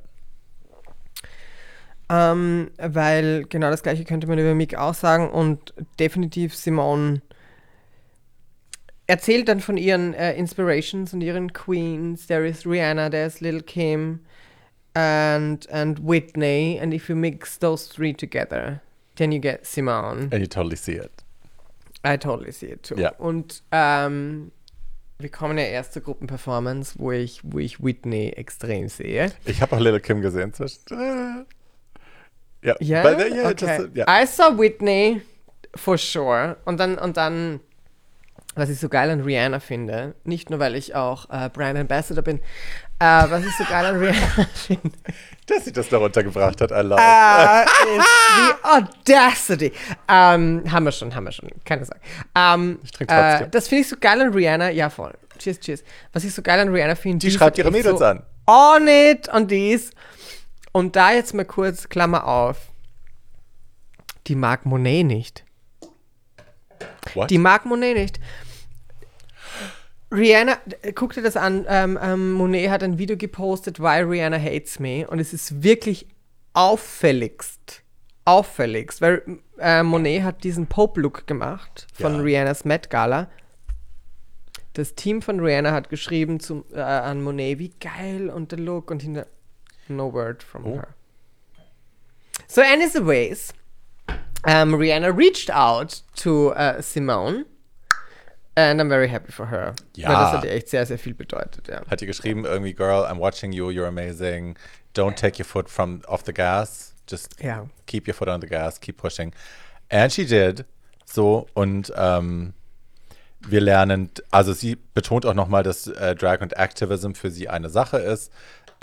Weil genau das gleiche könnte man über Mick auch sagen und definitiv Simone erzählt dann von ihren Inspirations und ihren Queens. There is Rihanna, there's Lil' Kim and Whitney, and if you mix those three together, then you get Simone. And you totally see it. I totally see it too. Ja. Und wir kommen ja erst zur Gruppenperformance, wo ich Whitney extrem sehe. Ich habe auch Lil' Kim gesehen zwischen. Ja, Ja? Okay. ja. I saw Whitney for sure. Und dann, was ich so geil an Rihanna finde, nicht nur, weil ich auch Brand Ambassador bin, was ich so geil an Rihanna finde, Dass sie das da runtergebracht hat, I love ist the audacity. Haben wir schon, keine Sorge. Ich trinke trotzdem. Das finde ich so geil an Rihanna, ja voll. Cheers. Was ich so geil an Rihanna finde, Die schreibt ihre Mädels so an. On it, on dies. Und da jetzt mal kurz, Klammer auf, die mag Monet nicht. What? Die mag Monet nicht. Rihanna, guck dir das an, Monet hat ein Video gepostet, Why Rihanna Hates Me, und es ist wirklich auffälligst, weil Monet hat diesen Pope-Look gemacht von Ja. Rihannas Met Gala. Das Team von Rihanna hat geschrieben an Monet, wie geil und der Look und hinter no word from her. So anyways, Rihanna reached out to Simone and I'm very happy for her. Ja. Weil das hat ihr echt sehr, sehr viel bedeutet, ja. Hat ihr geschrieben irgendwie, Girl, I'm watching you, you're amazing. Don't take your foot off the gas. just Ja. keep your foot on the gas, keep pushing. And she did. So, und wir lernen, also sie betont auch nochmal, dass Drag und Activism für sie eine Sache ist.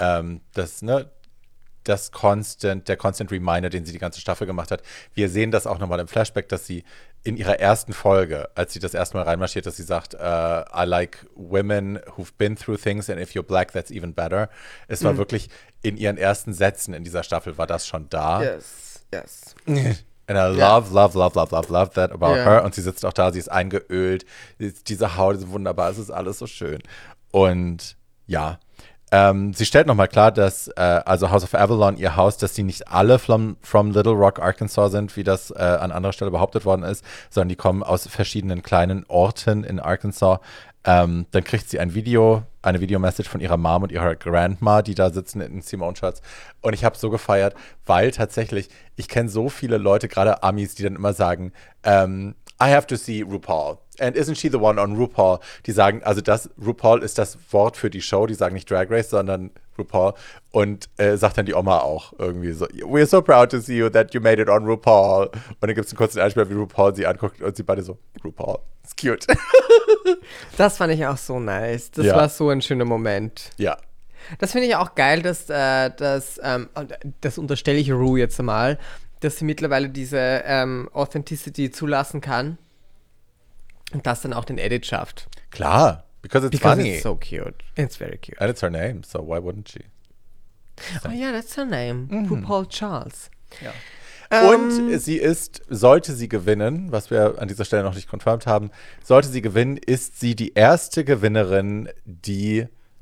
Der Constant Reminder, den sie die ganze Staffel gemacht hat. Wir sehen das auch nochmal im Flashback, dass sie in ihrer ersten Folge, als sie das erste Mal reinmarschiert, dass sie sagt, I like women who've been through things and if you're black, that's even better. Es war wirklich in ihren ersten Sätzen in dieser Staffel war das schon da. Yes. And I love that about Ja. her. Und sie sitzt auch da, sie ist eingeölt. Diese Haut ist wunderbar, es ist alles so schön. Und ja, sie stellt nochmal klar, dass also House of Avalon, ihr Haus, dass sie nicht alle from Little Rock, Arkansas sind, wie das an anderer Stelle behauptet worden ist, sondern die kommen aus verschiedenen kleinen Orten in Arkansas. Dann kriegt sie eine Videomessage von ihrer Mom und ihrer Grandma, die da sitzen in Simone-Shirts. Und ich habe so gefeiert, weil tatsächlich, ich kenne so viele Leute, gerade Amis, die dann immer sagen, I have to see RuPaul. And isn't she the one on RuPaul? Die sagen, also RuPaul ist das Wort für die Show, die sagen nicht Drag Race, sondern RuPaul. Und sagt dann die Oma auch irgendwie so, we're so proud to see you that you made it on RuPaul. Und dann gibt es einen kurzen Einspieler, wie RuPaul sie anguckt und sie beide so, RuPaul, it's cute. Das fand ich auch so nice. Das Ja. war so ein schöner Moment. Ja. Das finde ich auch geil, dass das unterstelle ich Ru jetzt mal, dass sie mittlerweile diese Authenticity zulassen kann und das dann auch den Edit schafft. Klar, because it's Because funny. it's so cute. It's very cute. And it's her name, so why wouldn't she? Oh ja, that's her name. RuPaul Charles. Ja. Und sollte sie gewinnen, was wir an dieser Stelle noch nicht confirmed haben, sollte sie gewinnen, ist sie die erste Gewinnerin, die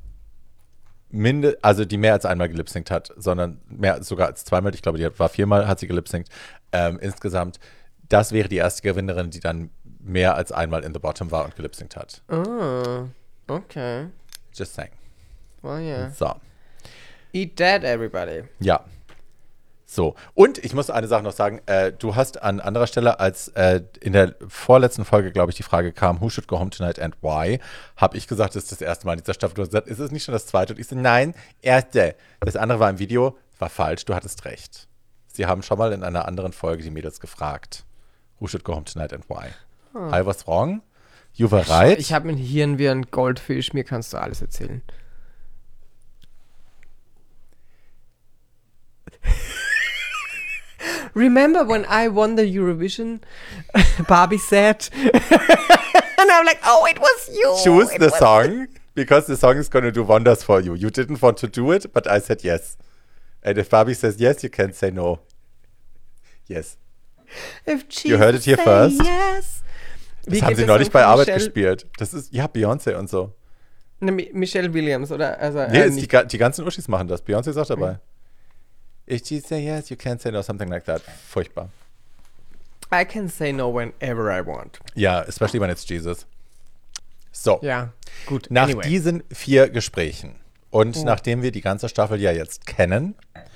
mehr als einmal gelipsingt hat, sondern mehr sogar als zweimal. Ich glaube, die war 4-mal, hat sie gelipsingt insgesamt. Das wäre die erste Gewinnerin, die dann mehr als einmal in the bottom war und gelipsingt hat. Oh, okay. Just saying. Well, yeah. So. Eat that, everybody. Ja. So. Und ich muss eine Sache noch sagen. Du hast an anderer Stelle, als in der vorletzten Folge, glaube ich, die Frage kam, who should go home tonight and why, habe ich gesagt, das ist das erste Mal in dieser Staffel. Du hast gesagt, ist es nicht schon das zweite? Und ich so, nein, erste. Das andere war im Video, war falsch, du hattest recht. Sie haben schon mal in einer anderen Folge die Mädels gefragt, who should go home tonight and why. I was wrong. You were right. Ich habe ein Hirn wie ein Goldfisch, mir kannst du alles erzählen. Remember when I won the Eurovision? Barbie said. And I'm like, oh, it was you. Choose It the was- song, because the song is going to do wonders for you. You didn't want to do it, but I said yes. And if Barbie says yes, you can't say no. Yes. If You heard it here Jesus first. say Yes. Das haben sie neulich bei Arbeit gespielt. Das ist, ja, Beyoncé und so. Michelle Williams, oder? Also, Nee, ist nicht- die ganzen Uschis machen das. Beyoncé ist auch dabei. If she say yes, you can't say no, something like that. Furchtbar. I can say no whenever I want. Ja, especially when it's Jesus. So, Ja, gut. nach anyway. diesen 4 Gesprächen und nachdem wir die ganze Staffel ja jetzt kennen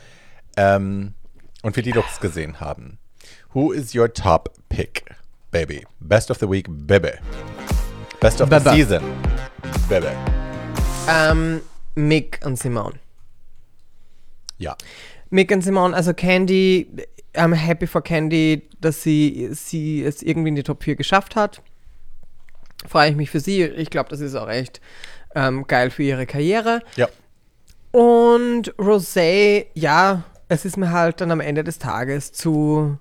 und wir die Looks gesehen haben, who is your top pick, baby? Best of the week, baby. Best of the Baba. season, baby. Mick und Simone. Ja, Mick und Simone, also Candy, I'm happy for Candy, dass sie es irgendwie in die Top 4 geschafft hat. Freue ich mich für sie. Ich glaube, das ist auch echt geil für ihre Karriere. ja, Und Rosé, ja, es ist mir halt dann am Ende des Tages zu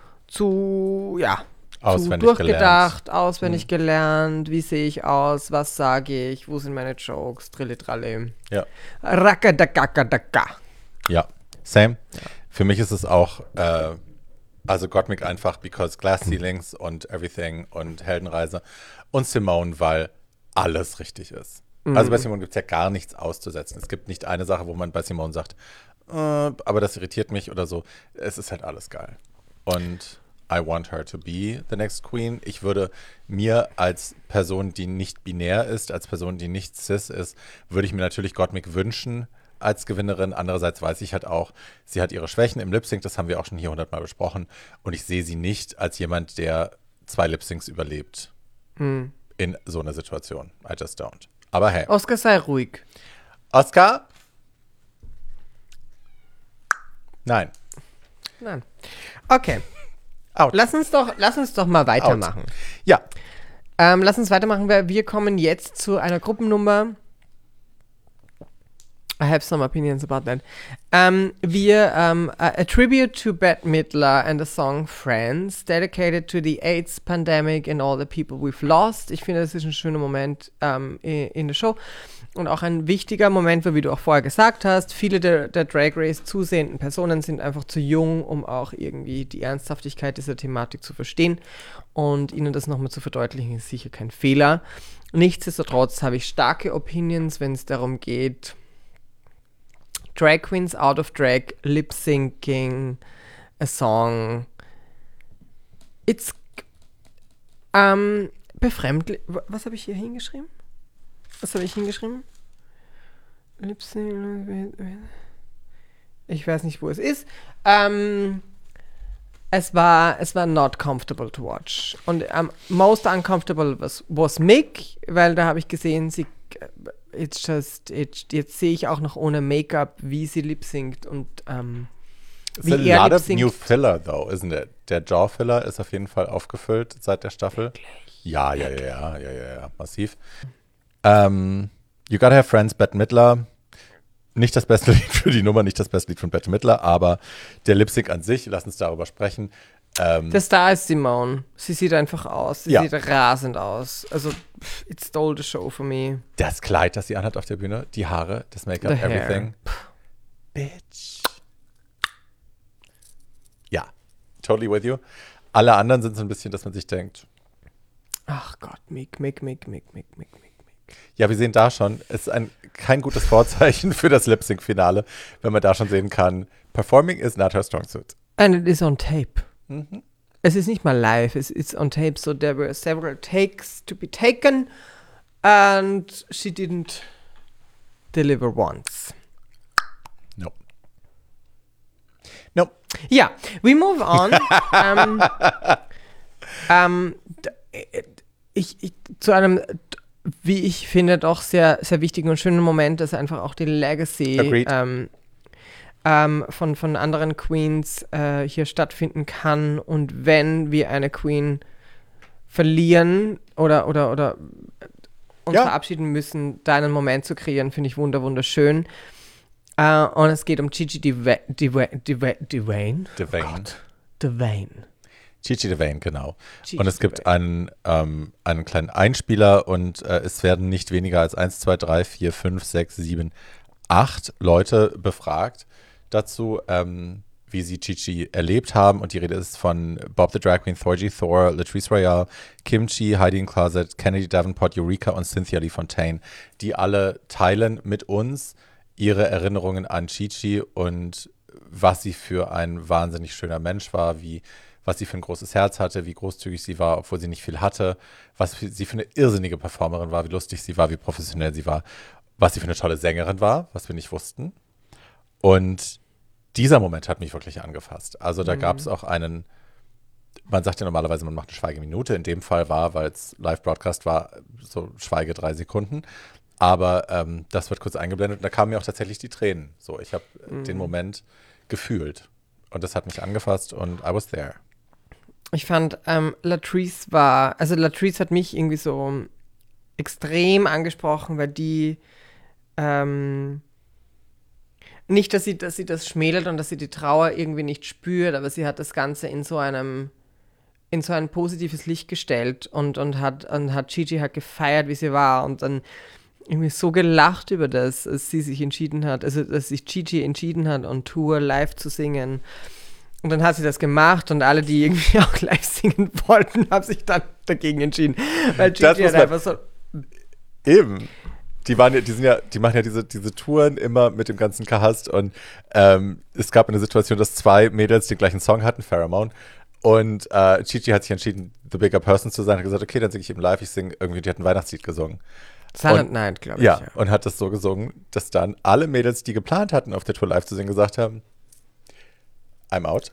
Auswendig durchgedacht, auswendig gelernt, wie sehe ich aus, was sage ich, wo sind meine Jokes, Trille-Tralle. ja. Rakadakakadaka. Ja, same. Für mich ist es auch, also Gottmik einfach, because Glass Ceilings und Everything und Heldenreise und Simone, weil alles richtig ist. Also bei Simone gibt es ja gar nichts auszusetzen. Es gibt nicht eine Sache, wo man bei Simone sagt, aber das irritiert mich oder so. Es ist halt alles geil. Und I want her to be the next queen. Ich würde mir als Person, die nicht binär ist, als Person, die nicht cis ist, würde ich mir natürlich Gottmik wünschen als Gewinnerin. Andererseits weiß ich halt auch, sie hat ihre Schwächen im Lip-Sync, das haben wir auch schon hier 100-mal besprochen. Und ich sehe sie nicht als jemand, der 2 Lip-Syncs überlebt in so einer Situation. I just don't. Aber hey. Oscar, sei ruhig. Oscar? Nein. Nein. Okay. Out. Lass uns doch mal weitermachen. Ja. Lass uns weitermachen, weil wir kommen jetzt zu einer Gruppennummer. I have some opinions about that. A tribute to Bette Midler and the song Friends, dedicated to the AIDS pandemic and all the people we've lost. Ich finde, das ist ein schöner Moment in der Show. Und auch ein wichtiger Moment, weil, wie du auch vorher gesagt hast, viele der Drag Race zusehenden Personen sind einfach zu jung, um auch irgendwie die Ernsthaftigkeit dieser Thematik zu verstehen. Und ihnen das nochmal zu verdeutlichen, ist sicher kein Fehler. Nichtsdestotrotz habe ich starke Opinions, wenn es darum geht, Drag Queens out of drag, lip-syncing, a song. It's befremdlich. Was habe ich hier hingeschrieben? Lip-sync. Ich weiß nicht, wo es ist. Es war not comfortable to watch. Und most uncomfortable was Mick, weil da habe ich gesehen, jetzt sehe ich auch noch ohne Make-up, wie sie lip-synct und wie er lip-synct. It's a lot of new filler, though, isn't it? Der Jaw-Filler ist auf jeden Fall aufgefüllt seit der Staffel. Wirklich? Ja, massiv. You Gotta Have Friends, Bette Midler. Nicht das beste Lied für die Nummer, nicht das beste Lied von Bette Midler, aber der Lip-Sync an sich, lass uns darüber sprechen. Der Star ist Simone. Sie sieht einfach aus. Sie sieht rasend aus. Also, it stole the show for me. Das Kleid, das sie anhat auf der Bühne, die Haare, das Make-up, everything. Bitch. Ja, totally with you. Alle anderen sind so ein bisschen, dass man sich denkt, ach Gott, Mick. Ja, wir sehen da schon, es ist kein gutes Vorzeichen für das Lip-Sync-Finale, wenn man da schon sehen kann, performing is not her strong suit. And it is on tape. Es ist nicht mal live, it's on tape, so there were several takes to be taken and she didn't deliver once. Nope. Ja, we move on. Zu einem, wie ich finde, doch sehr, sehr wichtigen und schönen Moment, dass einfach auch die Legacy von anderen Queens hier stattfinden kann. Und wenn wir eine Queen verlieren oder uns verabschieden müssen, da einen Moment zu kreieren, finde ich wunderschön. Und es geht um Gigi Devane. Gigi Devane, genau. Und es gibt einen kleinen Einspieler und es werden nicht weniger als 1, 2, 3, 4, 5, 6, 7, 8 Leute befragt dazu, wie sie Gigi erlebt haben. Und die Rede ist von Bob the Drag Queen, Thorgy Thor, Latrice Royale, Kimchi, Heidi in Closet, Kennedy Davenport, Eureka und Cynthia Lee Fontaine, die alle teilen mit uns ihre Erinnerungen an Gigi und was sie für ein wahnsinnig schöner Mensch war, was sie für ein großes Herz hatte, wie großzügig sie war, obwohl sie nicht viel hatte, was sie für eine irrsinnige Performerin war, wie lustig sie war, wie professionell sie war, was sie für eine tolle Sängerin war, was wir nicht wussten. Und dieser Moment hat mich wirklich angefasst. Also da gab es auch man sagt ja normalerweise, man macht eine Schweigeminute. In dem Fall weil es Live-Broadcast war, so Schweige 3 Sekunden. Aber das wird kurz eingeblendet und da kamen mir auch tatsächlich die Tränen. So, ich habe den Moment gefühlt. Und das hat mich angefasst und I was there. Ich fand, Latrice hat mich irgendwie so extrem angesprochen, weil die nicht, dass sie das schmälert und dass sie die Trauer irgendwie nicht spürt, aber sie hat das Ganze in so ein positives Licht gestellt und hat Gigi halt gefeiert, wie sie war und dann irgendwie so gelacht über das, als sie sich entschieden hat, also dass sich Gigi entschieden hat, on Tour live zu singen. Und dann hat sie das gemacht und alle, die irgendwie auch live singen wollten, haben sich dann dagegen entschieden. Weil Gigi hat einfach so... Eben. Die machen ja diese Touren immer mit dem ganzen Cast und es gab eine Situation, dass 2 Mädels den gleichen Song hatten, Pheromone, und Gigi hat sich entschieden, the bigger person zu sein, hat gesagt, okay, dann singe ich eben live, die hat ein Weihnachtslied gesungen. Silent Night, glaube ich. Ja, und hat das so gesungen, dass dann alle Mädels, die geplant hatten, auf der Tour live zu singen, gesagt haben, I'm out.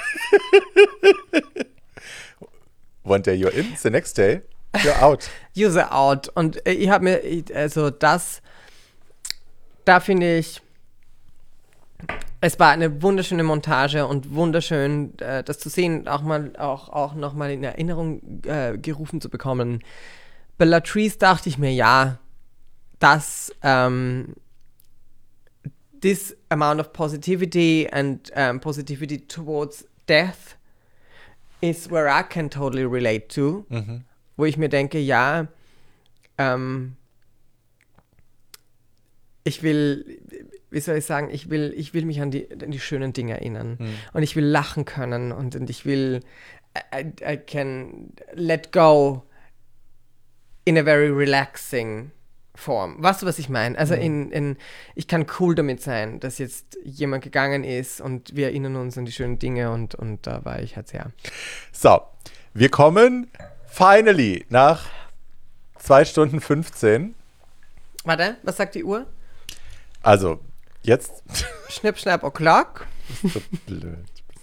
One day you're in, the next day you're out. You're out. Und ich habe mir, da finde ich, Es war eine wunderschöne Montage und wunderschön, das zu sehen, auch nochmal in Erinnerung gerufen zu bekommen. Bei Latrice dachte ich mir, ja, dass this amount of positivity and positivity towards death is where I can totally relate to. Wo ich mir denke, ja, ich will, wie soll ich sagen, ich will mich an die schönen Dinge erinnern. Und ich will lachen können und ich will, I can let go in a very relaxing form. Weißt du, was ich meine? Also ich kann cool damit sein, dass jetzt jemand gegangen ist und wir erinnern uns an die schönen Dinge und da war ich halt sehr. So, wir kommen finally nach 2 Stunden 15. Warte, was sagt die Uhr? Also, jetzt. Schnipp, schnapp, o'clock. Bist du blöd.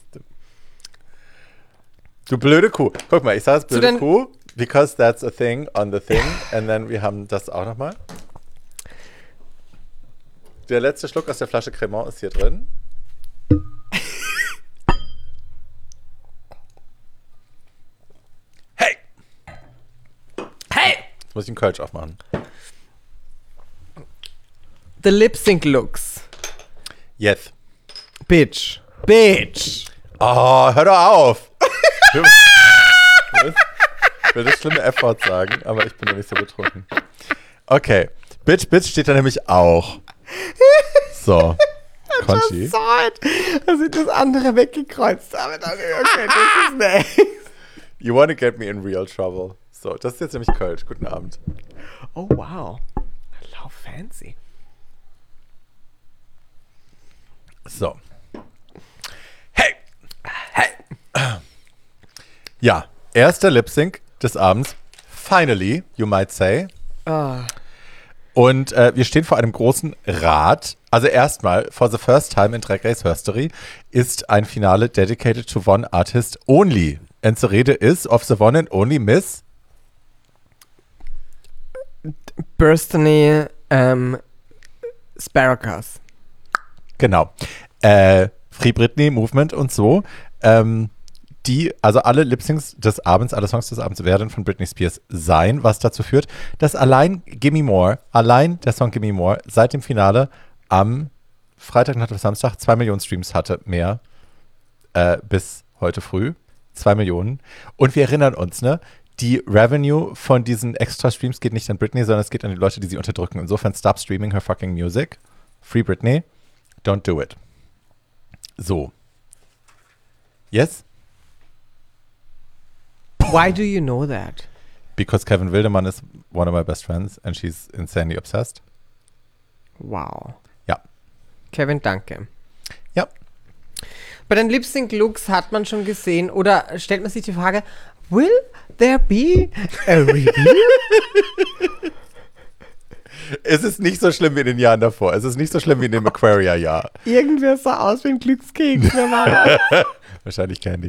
Du blöde Kuh. Guck mal, ich sage es blöde Kuh, because that's a thing on the thing. And then wir haben das auch nochmal. Der letzte Schluck aus der Flasche Cremant ist hier drin. Hey! Hey! Jetzt muss ich einen Kölsch aufmachen. The lip sync looks. Yes. Bitch. Oh, hör doch auf! Ich will das schlimme F-Wort sagen, aber ich bin noch nicht so betrunken. Okay. Bitch steht da nämlich auch. So. Conchi. Dass ich das andere weggekreuzt habe. Okay, das ist nice. You wanna get me in real trouble. So, das ist jetzt nämlich Kölsch. Guten Abend. Oh, wow. How fancy. So. Hey! Ja, erster Lip-Sync des Abends. Finally, you might say. Und wir stehen vor einem großen Rad. Also erstmal, for the first time in Drag Race History, ist ein Finale dedicated to one artist only. And the Rede ist of the one and only Miss Burstony Sparrowcast. Genau. Free Britney Movement und so. Also alle Lip-Syncs des Abends, alle Songs des Abends werden von Britney Spears sein, was dazu führt, dass allein der Song Gimme More seit dem Finale am Freitag nach Samstag 2 Millionen Streams hatte, mehr bis heute früh. 2 Millionen. Und wir erinnern uns, ne? Die Revenue von diesen extra Streams geht nicht an Britney, sondern es geht an die Leute, die sie unterdrücken. Insofern stop streaming her fucking music. Free Britney. Don't do it. So. Yes? Why do you know that? Because Kevin Wildemann is one of my best friends and she's insanely obsessed. Wow. Ja. Kevin, danke. Ja. Bei den Lip-Sync-Looks hat man schon gesehen, oder stellt man sich die Frage, will there be a reveal? Es ist nicht so schlimm wie in den Jahren davor. Es ist nicht so schlimm wie in dem Aquaria-Jahr. Irgendwer sah aus wie ein Glückskeks. Wer war das? Wahrscheinlich Candy.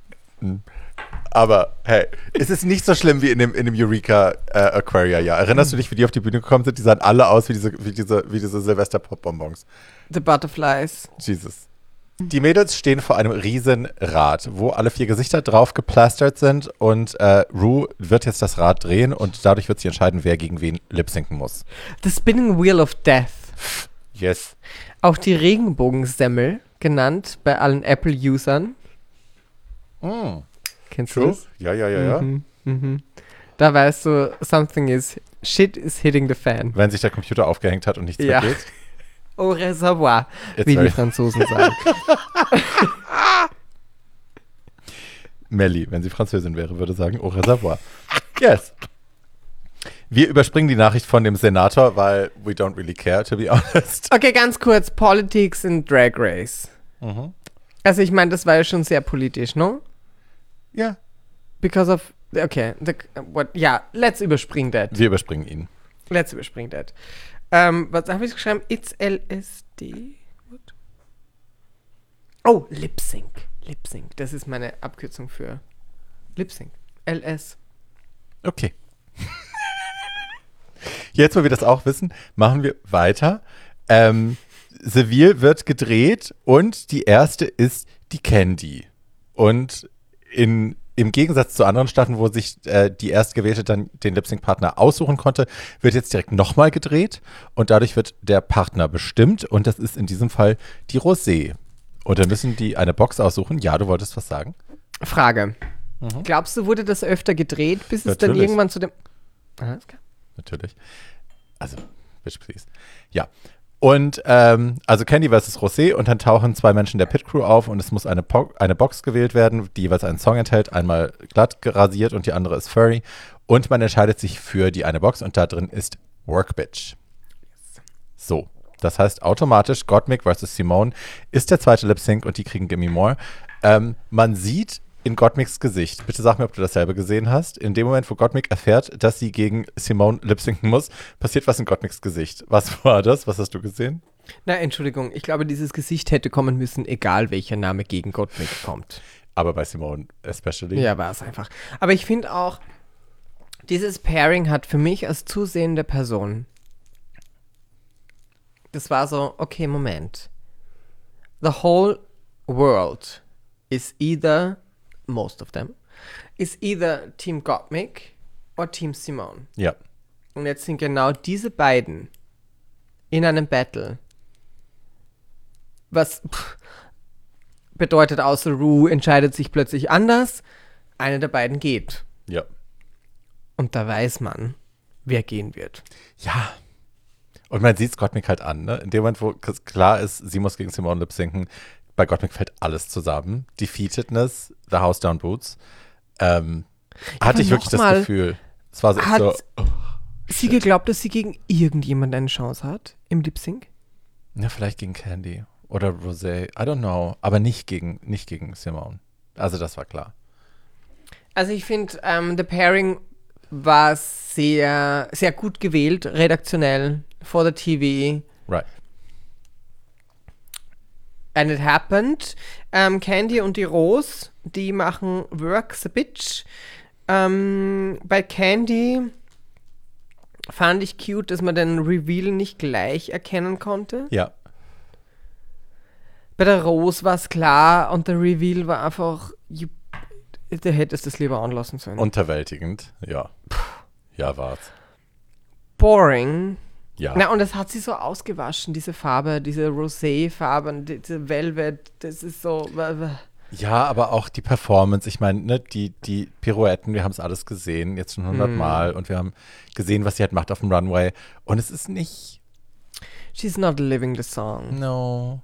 Aber hey, es ist nicht so schlimm wie in dem Eureka Aquaria-Jahr. Erinnerst du dich, wie die auf die Bühne gekommen sind? Die sahen alle aus wie diese Silvester-Pop-Bonbons. The Butterflies. Jesus. Die Mädels stehen vor einem riesen Rad, wo alle 4 Gesichter drauf geplastert sind und Rue wird jetzt das Rad drehen und dadurch wird sie entscheiden, wer gegen wen lip-synken muss. The Spinning Wheel of Death. Yes. Auch die Regenbogensemmel, genannt bei allen Apple-Usern. Kennst du das? Ja. Da weißt du, shit is hitting the fan. Wenn sich der Computer aufgehängt hat und nichts mehr geht. Au reservoir, wie die Franzosen sagen. Melly, wenn sie Französin wäre, würde sagen, au reservoir. Yes. Wir überspringen die Nachricht von dem Senator, weil we don't really care, to be honest. Okay, ganz kurz, Politics in Drag Race. Also ich meine, das war ja schon sehr politisch, no? Ja. Because of, okay, let's überspringen that. Wir überspringen ihn. Let's überspringen that. Was habe ich geschrieben? It's LSD? What? Oh, Lip Sync. Lip Sync. Das ist meine Abkürzung für Lip Sync. LS. Okay. Jetzt, wo wir das auch wissen, machen wir weiter. Seville wird gedreht und die erste ist die Candy. Und im Gegensatz zu anderen Staffeln, wo sich die Erstgewählte dann den Lip-Sync-Partner aussuchen konnte, wird jetzt direkt nochmal gedreht und dadurch wird der Partner bestimmt und das ist in diesem Fall die Rosé. Und dann müssen die eine Box aussuchen. Ja, du wolltest was sagen? Frage. Glaubst du, wurde das öfter gedreht, bis es dann Natürlich. irgendwann zu dem... Alles klar. Natürlich. Also, bitch please. Ja. Und also Candy versus Rosé und dann tauchen zwei Menschen der Pit Crew auf und es muss eine Box gewählt werden, die jeweils einen Song enthält, einmal glatt rasiert und die andere ist furry und man entscheidet sich für die eine Box und da drin ist Work Bitch. So, das heißt automatisch Gottmik versus Simone ist der zweite Lip Sync und die kriegen Gimme More. Man sieht in Gottmiks Gesicht, bitte sag mir, ob du dasselbe gesehen hast, in dem Moment, wo Gottmik erfährt, dass sie gegen Simone lip-syncen muss, passiert was in Gottmiks Gesicht. Was war das? Was hast du gesehen? Na, Entschuldigung, ich glaube, dieses Gesicht hätte kommen müssen, egal welcher Name gegen Gottmik kommt. Aber bei Simone especially. Ja, war es einfach. Aber ich finde auch, dieses Pairing hat für mich als zusehende Person, das war so, okay, Moment. The whole world is either, most of them, is either Team Gottmik or Team Simone. Ja. Und jetzt sind genau diese beiden in einem Battle. Was bedeutet, außer Rue entscheidet sich plötzlich anders, eine der beiden geht. Ja. Und da weiß man, wer gehen wird. Ja. Und man sieht es Gottmik halt an, ne? In dem Moment, wo klar ist, sie muss gegen Simone lip-syncen, bei Gottmik fällt alles zusammen. Defeatedness, The House Down Boots. Hatte ich wirklich das Gefühl. Es war so, echt so sie geglaubt, dass sie gegen irgendjemand eine Chance hat im Lip-Sync? Ja, vielleicht gegen Candy oder Rosé. I don't know. Aber nicht gegen Simone. Also das war klar. Also ich finde, The Pairing war sehr, sehr gut gewählt, redaktionell, for the TV. Right. And it happened. Candy und die Rose, die machen Work the Bitch. Bei Candy fand ich cute, dass man den Reveal nicht gleich erkennen konnte. Ja. Bei der Rose war es klar und der Reveal war einfach, du hättest das lieber anlassen sollen. Unterwältigend, ja. Ja, war's. Boring. Ja. Na, und das hat sie so ausgewaschen, diese Farbe, diese Rosé-Farbe, diese Velvet, das ist so... Ja, aber auch die Performance, ich meine, ne, die Pirouetten, wir haben es alles gesehen, jetzt schon 100 Mal und wir haben gesehen, was sie halt macht auf dem Runway und es ist nicht... She's not living the song. No.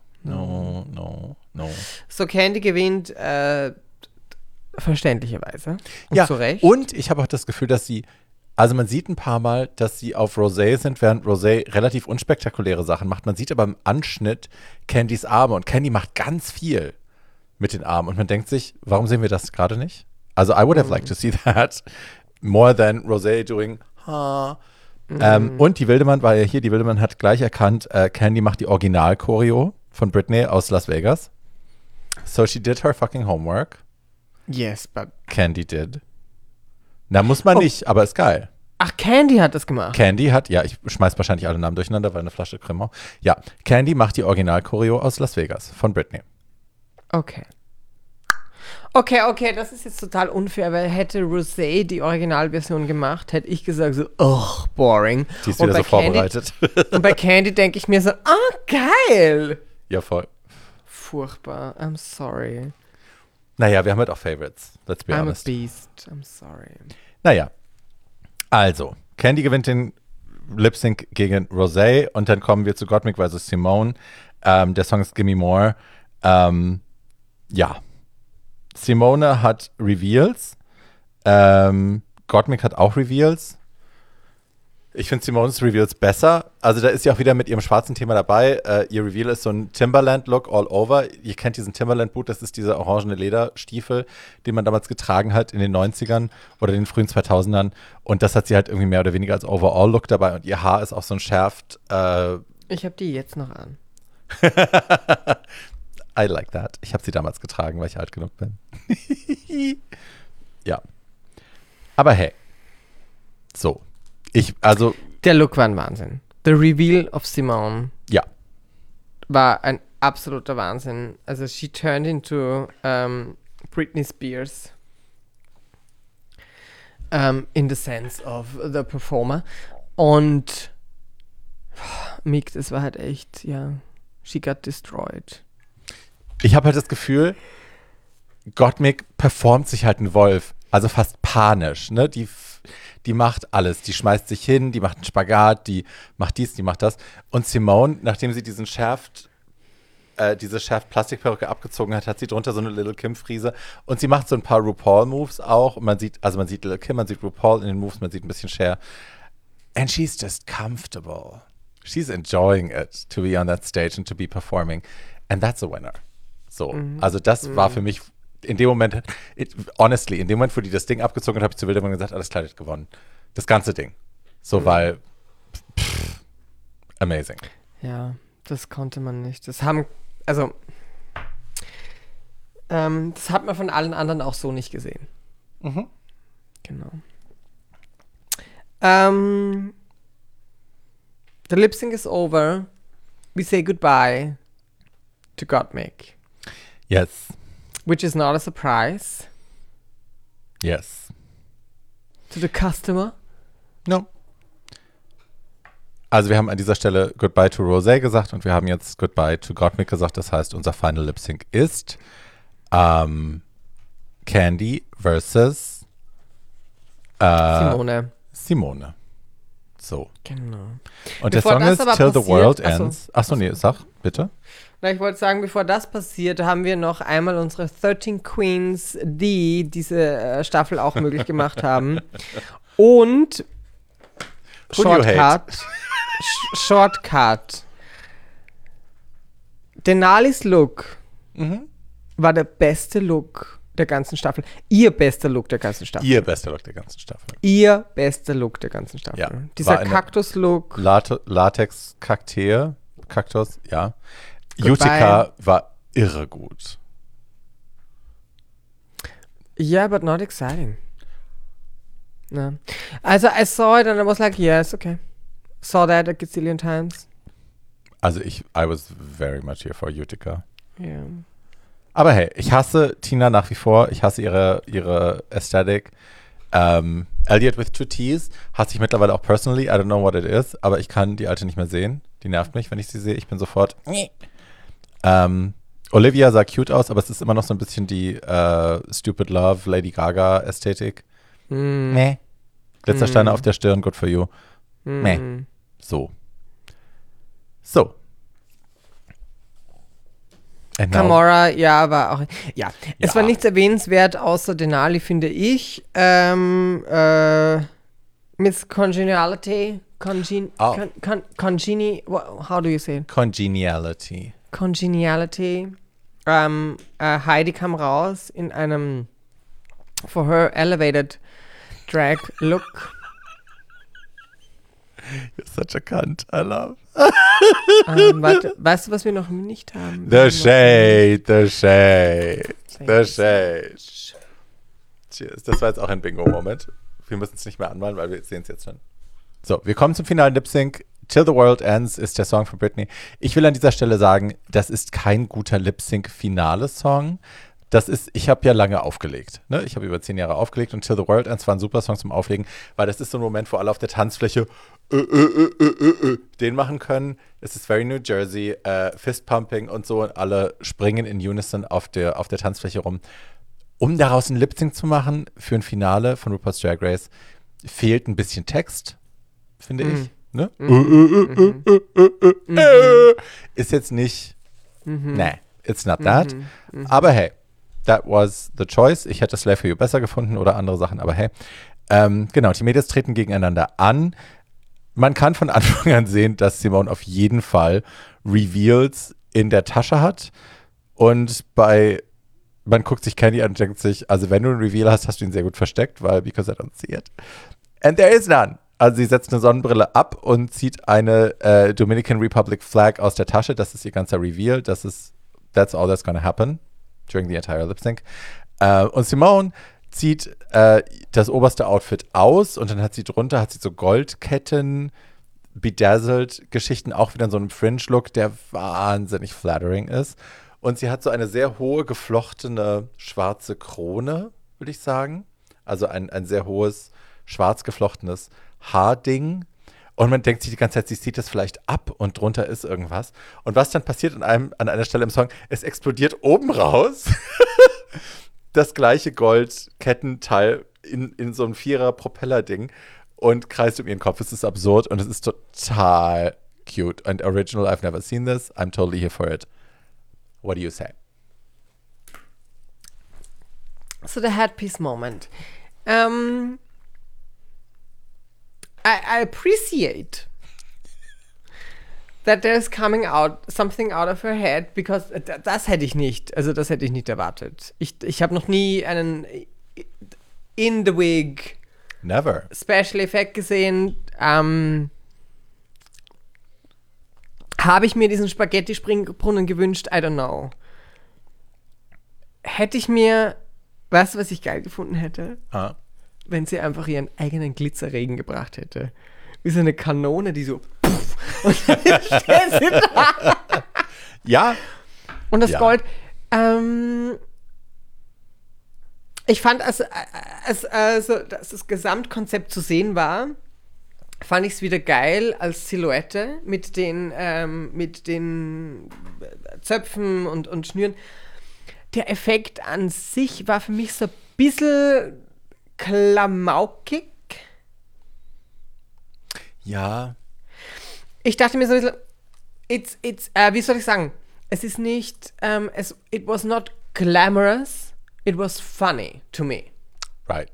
So, Candy gewinnt verständlicherweise. Und ja, zu Recht. und ich habe auch das Gefühl, dass sie, also man sieht ein paar Mal, dass sie auf Rosé sind, während Rosé relativ unspektakuläre Sachen macht. Man sieht aber im Anschnitt Candys Arme und Candy macht ganz viel mit den Armen und man denkt sich, warum sehen wir das gerade nicht? Also I would have liked to see that more than Rosé doing und die Wildemann war ja hier, die Wildemann hat gleich erkannt, Candy macht die Original-Choreo von Britney aus Las Vegas. So she did her fucking homework. Yes, but... Candy did. Na, muss man nicht, aber ist geil. Ach, Candy hat das gemacht. Candy hat, ja, ich schmeiß wahrscheinlich alle Namen durcheinander, weil eine Flasche Cremant. Ja, Candy macht die Original-Choreo aus Las Vegas von Britney. Okay, das ist jetzt total unfair, weil hätte Rosé die Originalversion gemacht, hätte ich gesagt so, boring. Die ist wieder so vorbereitet. Und bei Candy denke ich mir so, geil. Ja, voll. Furchtbar, I'm sorry. Naja, wir haben halt auch Favorites, let's be I'm honest. a beast, I'm sorry. Naja, also, Candy gewinnt den Lip-Sync gegen Rosé und dann kommen wir zu Gottmik vs. Simone. Der Song ist Gimme More. Ja. Simone hat Reveals. Gottmik hat auch Reveals. Ich finde Simones Reveals besser. Also da ist sie auch wieder mit ihrem schwarzen Thema dabei. Ihr Reveal ist so ein Timberland-Look all over. Ihr kennt diesen Timberland-Boot, das ist dieser orangene Lederstiefel, den man damals getragen hat in den 90ern oder den frühen 2000ern. Und das hat sie halt irgendwie mehr oder weniger als Overall-Look dabei. Und ihr Haar ist auch so ein schärft. Ich habe die jetzt noch an. I like that. Ich habe sie damals getragen, weil ich alt genug bin. Ja. Aber hey. So. Der Look war ein Wahnsinn. The Reveal of Simone. Ja. war ein absoluter Wahnsinn. Also she turned into Britney Spears. In the sense of the performer. Und Mick, das war halt echt, ja, she got destroyed. Ich habe halt das Gefühl, Gottmik performt sich halt ein Wolf, also fast panisch, ne? Die macht alles, die schmeißt sich hin, die macht einen Spagat, die macht dies, die macht das. Und Simone, nachdem sie diese Schärft-Plastikperücke abgezogen hat, hat sie drunter so eine Little Kim-Friese und sie macht so ein paar RuPaul-Moves auch. Und man sieht Little Kim, man sieht RuPaul in den Moves, man sieht ein bisschen Cher. And she's just comfortable. She's enjoying it to be on that stage and to be performing. And that's a winner. So, also das war für mich in dem Moment, honestly, in dem Moment, wo die das Ding abgezogen hat, habe ich zu Wildemann gesagt, alles klar, die hat gewonnen. Das ganze Ding. So, weil, amazing. Ja, das konnte man nicht. Das hat man von allen anderen auch so nicht gesehen. Mhm. Genau. The lip sync is over. We say goodbye to Gottmik. Yes. Which is not a surprise. Yes. To the customer. No. Also wir haben an dieser Stelle Goodbye to Rosé gesagt und wir haben jetzt Goodbye to Gottmik gesagt. Das heißt, unser Final Lip Sync ist Candy versus Simone. So. Genau. Und Bevor der Song ist Till the World achso. Ends. Achso, nee, sag, bitte. Na, ich wollte sagen, bevor das passiert, haben wir noch einmal unsere 13 Queens, die diese Staffel auch möglich gemacht haben. Und Shortcut. Denalis Look war der beste Look der ganzen Staffel. Ihr bester Look der ganzen Staffel. Ihr bester Look der ganzen Staffel. Ihr bester Look der ganzen Staffel. Ja, dieser Kaktus-Look. Latex-Kaktus, ja. Utica war irre gut. Yeah, but not exciting. No. Also, I saw it and I was like, yes, okay. Saw that a gazillion times. Also I was very much here for Utica. Yeah. Aber hey, ich hasse Tina nach wie vor. Ich hasse ihre Aesthetic. Elliot with two T's hasse ich mittlerweile auch personally. I don't know what it is. Aber ich kann die Alte nicht mehr sehen. Die nervt mich, wenn ich sie sehe. Ich bin sofort. Olivia sah cute aus, aber es ist immer noch so ein bisschen die Stupid Love, Lady Gaga Ästhetik. Meh. Glitzersteine auf der Stirn, good for you. Meh. So. Camorra, ja, war auch. Ja, es war nichts erwähnenswert, außer Denali, finde ich. Miss Congeniality. How do you say it? Congeniality. Heidi kam raus in einem for her elevated drag look. You're such a cunt, I love. Warte, weißt du, was wir noch nicht haben? The shade. Cheers. Das war jetzt auch ein Bingo-Moment. Wir müssen es nicht mehr anmalen, weil wir sehen es jetzt schon. So, wir kommen zum finalen Lip-Sync. Till the World Ends ist der Song von Britney. Ich will an dieser Stelle sagen, das ist kein guter Lip-Sync-Finale-Song. Ich habe ja lange aufgelegt. Ne? Ich habe über 10 Jahre aufgelegt und Till the World Ends war ein super Song zum Auflegen, weil das ist so ein Moment, wo alle auf der Tanzfläche den machen können. Es ist very New Jersey, Fistpumping und so und alle springen in Unison auf der Tanzfläche rum. Um daraus ein Lip-Sync zu machen für ein Finale von RuPaul's Drag Race, fehlt ein bisschen Text, finde ich. Ne? Ist jetzt nicht, it's not that. Aber hey, that was the choice. Ich hätte Slave for You besser gefunden oder andere Sachen, aber hey. Genau, die Mädels treten gegeneinander an. Man kann von Anfang an sehen, dass Simone auf jeden Fall Reveals in der Tasche hat. Und man guckt sich Candy an und denkt sich, also wenn du einen Reveal hast, hast du ihn sehr gut versteckt, weil because I don't see it. And there is none. Also sie setzt eine Sonnenbrille ab und zieht eine Dominican Republic Flag aus der Tasche. Das ist ihr ganzer Reveal. That's all that's gonna happen during the entire lip sync. Und Simone zieht das oberste Outfit aus und dann hat sie drunter so Goldketten Bedazzled-Geschichten auch wieder in so einem Fringe-Look, der wahnsinnig flattering ist. Und sie hat so eine sehr hohe, geflochtene schwarze Krone, würde ich sagen. Also ein sehr hohes, schwarz geflochtenes Haarding. Und man denkt sich die ganze Zeit, sie zieht das vielleicht ab und drunter ist irgendwas. Und was dann passiert an einer Stelle im Song, es explodiert oben raus das gleiche Goldkettenteil in so ein Vierer-Propeller-Ding und kreist um ihren Kopf. Es ist absurd und es ist total cute. And original, I've never seen this. I'm totally here for it. What do you say? So the headpiece moment. I appreciate that there's coming out something out of her head, because das hätte ich nicht erwartet. Ich habe noch nie einen in the wig Never. Special Effekt gesehen. Habe ich mir diesen Spaghetti-Springbrunnen gewünscht? I don't know. Hätte ich mir, weißt du, was ich geil gefunden hätte? Wenn sie einfach ihren eigenen Glitzerregen gebracht hätte. Wie so eine Kanone, die so und dann steht sie da. Ja. Und das Gold, ich fand, als das Gesamtkonzept zu sehen war, fand ich es wieder geil als Silhouette mit den Zöpfen und Schnüren. Der Effekt an sich war für mich so ein bisschen klamaukig. Ja. Ich dachte mir so ein bisschen, wie soll ich sagen? Es ist nicht, it was not glamorous, it was funny to me. Right.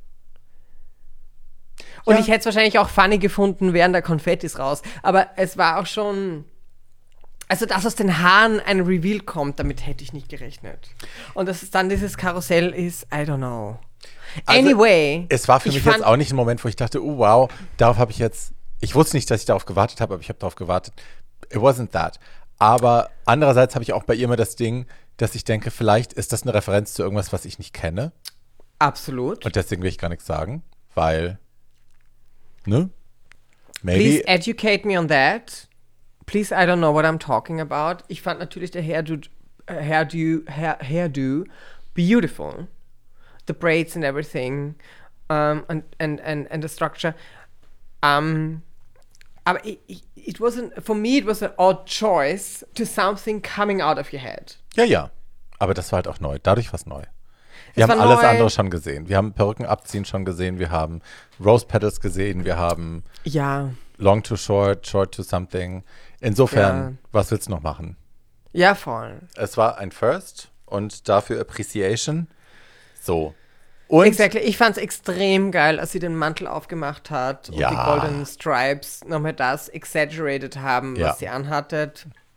Und Ja. ich hätte es wahrscheinlich auch funny gefunden, wären da Konfettis raus. Aber es war auch schon, also dass aus den Haaren ein Reveal kommt, damit hätte ich nicht gerechnet. Und dass es dann dieses Karussell ist, I don't know. Also, Anyway. Es war für mich jetzt auch nicht ein Moment, wo ich dachte, oh wow, darauf habe ich jetzt, ich wusste nicht, dass ich darauf gewartet habe, aber ich habe darauf gewartet. It wasn't that. Aber andererseits habe ich auch bei ihr immer das Ding, dass ich denke, vielleicht ist das eine Referenz zu irgendwas, was ich nicht kenne. Absolut. Und deswegen will ich gar nichts sagen, weil, ne? Maybe. Please educate me on that. Please, I don't know what I'm talking about. Ich fand natürlich der Hairdo beautiful. The braids and everything. And the structure. Aber it wasn't, for me it was an odd choice to something coming out of your head. Ja. Aber das war halt auch neu. Dadurch war es neu. Wir haben war alles neu. andere schon gesehen. Wir haben Perücken abziehen schon gesehen. Wir haben Rose Petals gesehen. Wir haben Ja. Long to Short, Short to Something. Insofern, was willst du noch machen? Ja, voll. Es war ein First und dafür Appreciation. So. Und Exactly. Ich fand es extrem geil, als sie den Mantel aufgemacht hat und Ja. die goldenen Stripes nochmal das exaggerated haben, Ja. was sie anhatte.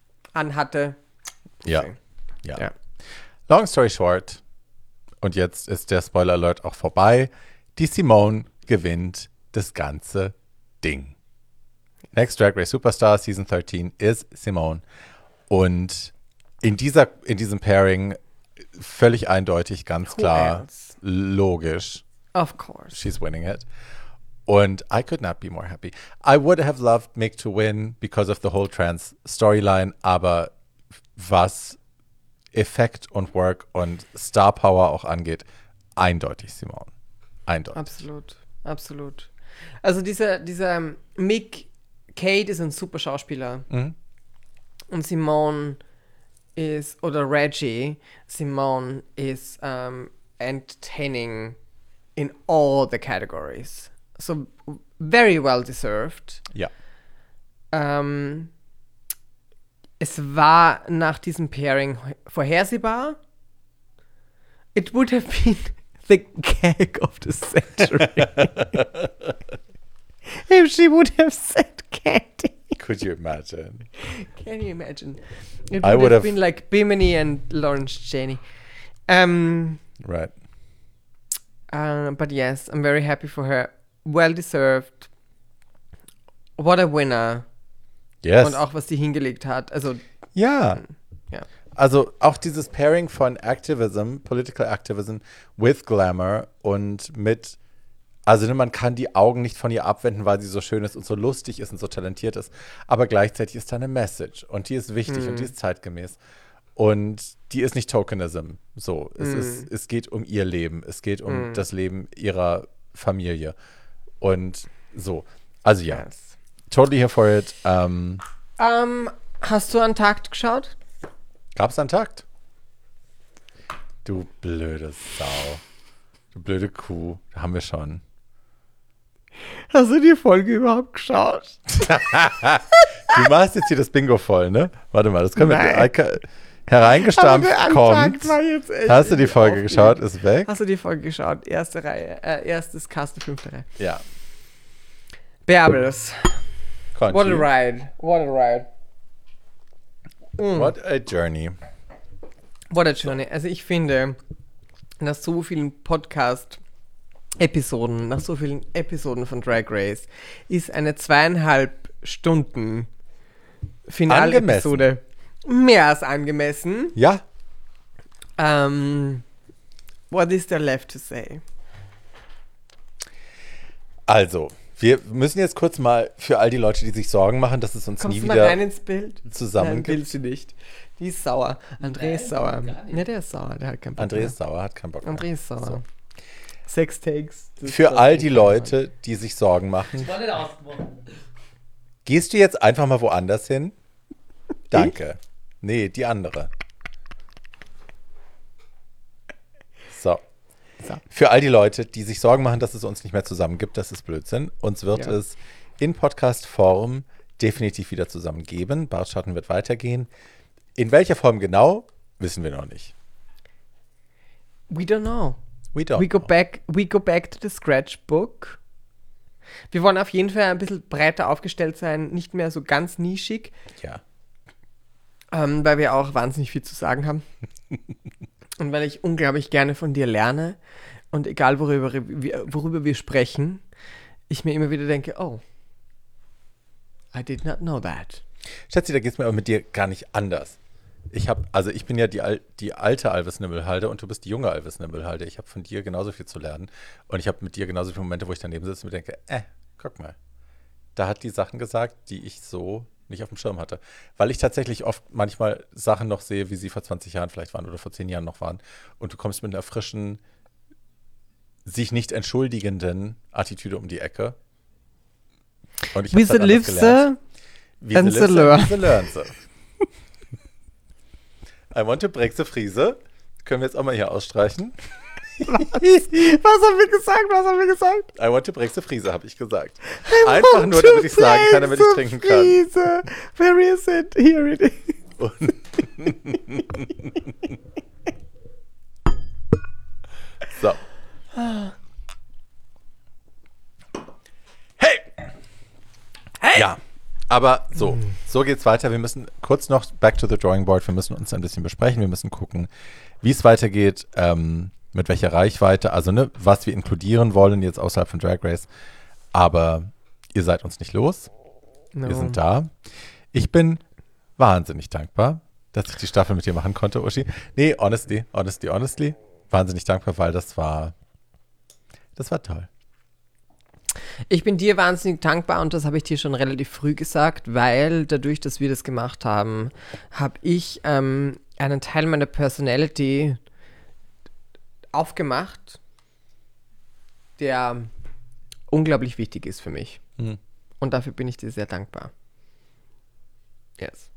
Ja. Ja. Long story short, und jetzt ist der Spoiler Alert auch vorbei, die Simone gewinnt das ganze Ding. Next Drag Race Superstar Season 13 ist Simone. Und in diesem Pairing völlig eindeutig, ganz Who klar, else? logisch, Of course. she's winning it. Und I could not be more happy. I would have loved Mick to win because of the whole trans Storyline, aber was Effekt und Work und Star Power auch angeht, eindeutig Simone. Eindeutig. Absolut. Also dieser Mick Kate ist ein super Schauspieler. Mhm. Und Simone ist, oder Reggie, Simone ist entertaining in all the categories. So very well deserved. Ja. Es war nach diesem Pairing vorhersehbar. It would have been the gag of the century. If she would have said candy. Could you imagine? Can you imagine? It I would would have have- been like Bimini and Lawrence Cheney. Right. But yes, I'm very happy for her. Well deserved. What a winner. Yes. Und auch, was die hingelegt hat. Also, Ja. ja. Also auch dieses Pairing von Activism, Political Activism with Glamour und mit Also ne, man kann die Augen nicht von ihr abwenden, weil sie so schön ist und so lustig ist und so talentiert ist. Aber gleichzeitig ist da eine Message und die ist wichtig und die ist zeitgemäß. Und die ist nicht Tokenism. So, es geht um ihr Leben. Es geht um das Leben ihrer Familie. Und so. Also ja, Yes. totally here for it. Hast du an Takt geschaut? Gab's einen Takt? Du blöde Sau. Du blöde Kuh. Da haben wir schon. Hast du die Folge überhaupt geschaut? Du machst jetzt hier das Bingo voll, ne? Warte mal, das können wir Nein. Herreingestampft Aber der kommt. Antakt war jetzt echt Hast du die Folge aufregend. geschaut? Ist weg? Hast du die Folge geschaut? Erste Reihe, erstes Kaste, 5. Reihe. Ja. Bärbels. What a Conti. ride. What a ride. What a journey. What a journey. Also ich finde, nach so vielen Podcast-Episoden, nach so vielen Episoden von Drag Race, ist eine 2,5 Stunden Finalepisode mehr als angemessen. Ja, What is there left to say? also, wir müssen jetzt kurz mal für all die Leute, die sich Sorgen machen, dass es uns Kommst nie du mal rein wieder ins Bild? zusammen Nein, will gibt. sie nicht. Die ist sauer. André ist sauer. gar nicht. Ja, der ist sauer. Der hat keinen Bock André mehr. ist sauer, hat keinen Bock mehr. André ist sauer. So. Sex Takes. das- Für das all geht die nicht. Leute, die sich Sorgen machen, War nicht ausgebrochen. gehst du jetzt einfach mal woanders hin? Danke. Nee, die andere. So. So. Für all die Leute, die sich Sorgen machen, dass es uns nicht mehr zusammen gibt, das ist Blödsinn. Uns wird Ja. es in Podcast-Form definitiv wieder zusammen geben. Bartschatten wird weitergehen. In welcher Form genau, wissen wir noch nicht. We don't know. We don't We go know. back to the Scratchbook. Wir wollen auf jeden Fall ein bisschen breiter aufgestellt sein, nicht mehr so ganz nischig, Ja. weil wir auch wahnsinnig viel zu sagen haben. Und weil ich unglaublich gerne von dir lerne und egal worüber wir sprechen, ich mir immer wieder denke, oh, I did not know that. Schätzi, da geht es mir aber mit dir gar nicht anders. Ich bin ja die alte Alvis Nimbelhalde und du bist die junge Alvis Nimbelhalde. Ich habe von dir genauso viel zu lernen und ich habe mit dir genauso viele Momente, wo ich daneben sitze und mir denke, guck mal, da hat die Sachen gesagt, die ich so nicht auf dem Schirm hatte. Weil ich tatsächlich oft manchmal Sachen noch sehe, wie sie vor 20 Jahren vielleicht waren oder vor 10 Jahren noch waren und du kommst mit einer frischen, sich nicht entschuldigenden Attitüde um die Ecke. Und ich Wie hab's sie halt anders lives, gelernt. Wie and sie sie lives, learn. and sie learn sie. I want to break the Friese. Können wir jetzt auch mal hier ausstreichen? Was haben wir gesagt? Was haben wir gesagt? I want to break the Friese, habe ich gesagt. Einfach nur, damit ich sagen kann, damit ich trinken kann. Friese. Where is it? Here it is. So. Hey! Ja, aber so geht's weiter. Wir müssen kurz noch back to the drawing board. Wir müssen uns ein bisschen besprechen. Wir müssen gucken, wie es weitergeht, mit welcher Reichweite, also ne, was wir inkludieren wollen jetzt außerhalb von Drag Race. Aber ihr seid uns nicht los. No. Wir sind da. Ich bin wahnsinnig dankbar, dass ich die Staffel mit dir machen konnte, Uschi. Nee, honestly. Wahnsinnig dankbar, weil das war toll. Ich bin dir wahnsinnig dankbar und das habe ich dir schon relativ früh gesagt, weil dadurch, dass wir das gemacht haben, habe ich einen Teil meiner Personality aufgemacht, der unglaublich wichtig ist für mich. Mhm. Und dafür bin ich dir sehr dankbar. Yes.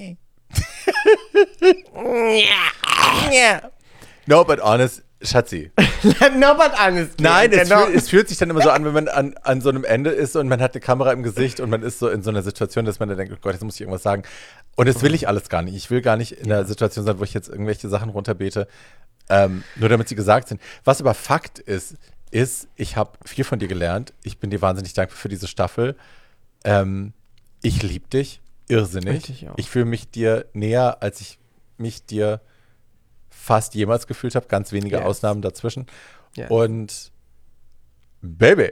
No, but honest, Schatzi. No, but honestly. Nein, Genau. es fühlt sich dann immer so an, wenn man an so einem Ende ist und man hat eine Kamera im Gesicht und man ist so in so einer Situation, dass man dann denkt, oh Gott, jetzt muss ich irgendwas sagen. Und das will ich alles gar nicht. Ich will gar nicht in einer Situation sein, wo ich jetzt irgendwelche Sachen runterbete, nur damit sie gesagt sind. Was aber Fakt ist, ich habe viel von dir gelernt. Ich bin dir wahnsinnig dankbar für diese Staffel. Ich liebe dich irrsinnig. Ich auch. Ich fühle mich dir näher, als ich mich dir fast jemals gefühlt habe. Ganz wenige Yes. Ausnahmen dazwischen. Yes. Und Baby.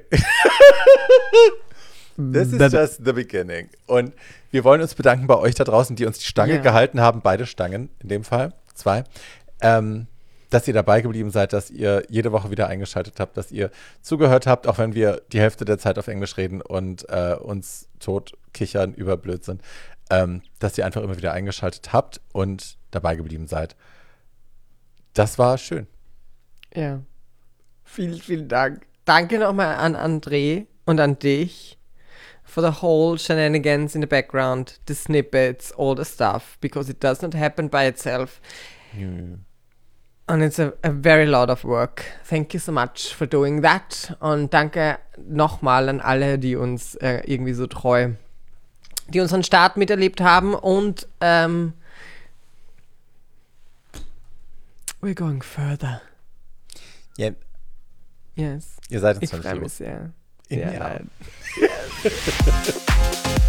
This is just the beginning. Und wir wollen uns bedanken bei euch da draußen, die uns die Stange Ja. gehalten haben. Beide Stangen, in dem Fall. 2. dass ihr dabei geblieben seid, dass ihr jede Woche wieder eingeschaltet habt, dass ihr zugehört habt, auch wenn wir die Hälfte der Zeit auf Englisch reden und uns tot kichern über Blödsinn, dass ihr einfach immer wieder eingeschaltet habt und dabei geblieben seid. Das war schön. Ja. Vielen, vielen Dank. Danke nochmal an André und an dich for the whole shenanigans in the background, the snippets, all the stuff, because it does not happen by itself. And it's a very lot of work. Thank you so much for doing that. Und danke nochmal an alle, die uns irgendwie so treu, die unseren Start miterlebt haben. Und we're going further. Ja, Yes. ihr seid uns Ich zwar nicht freue los. mich sehr. In Ja, mir. nein. Yes.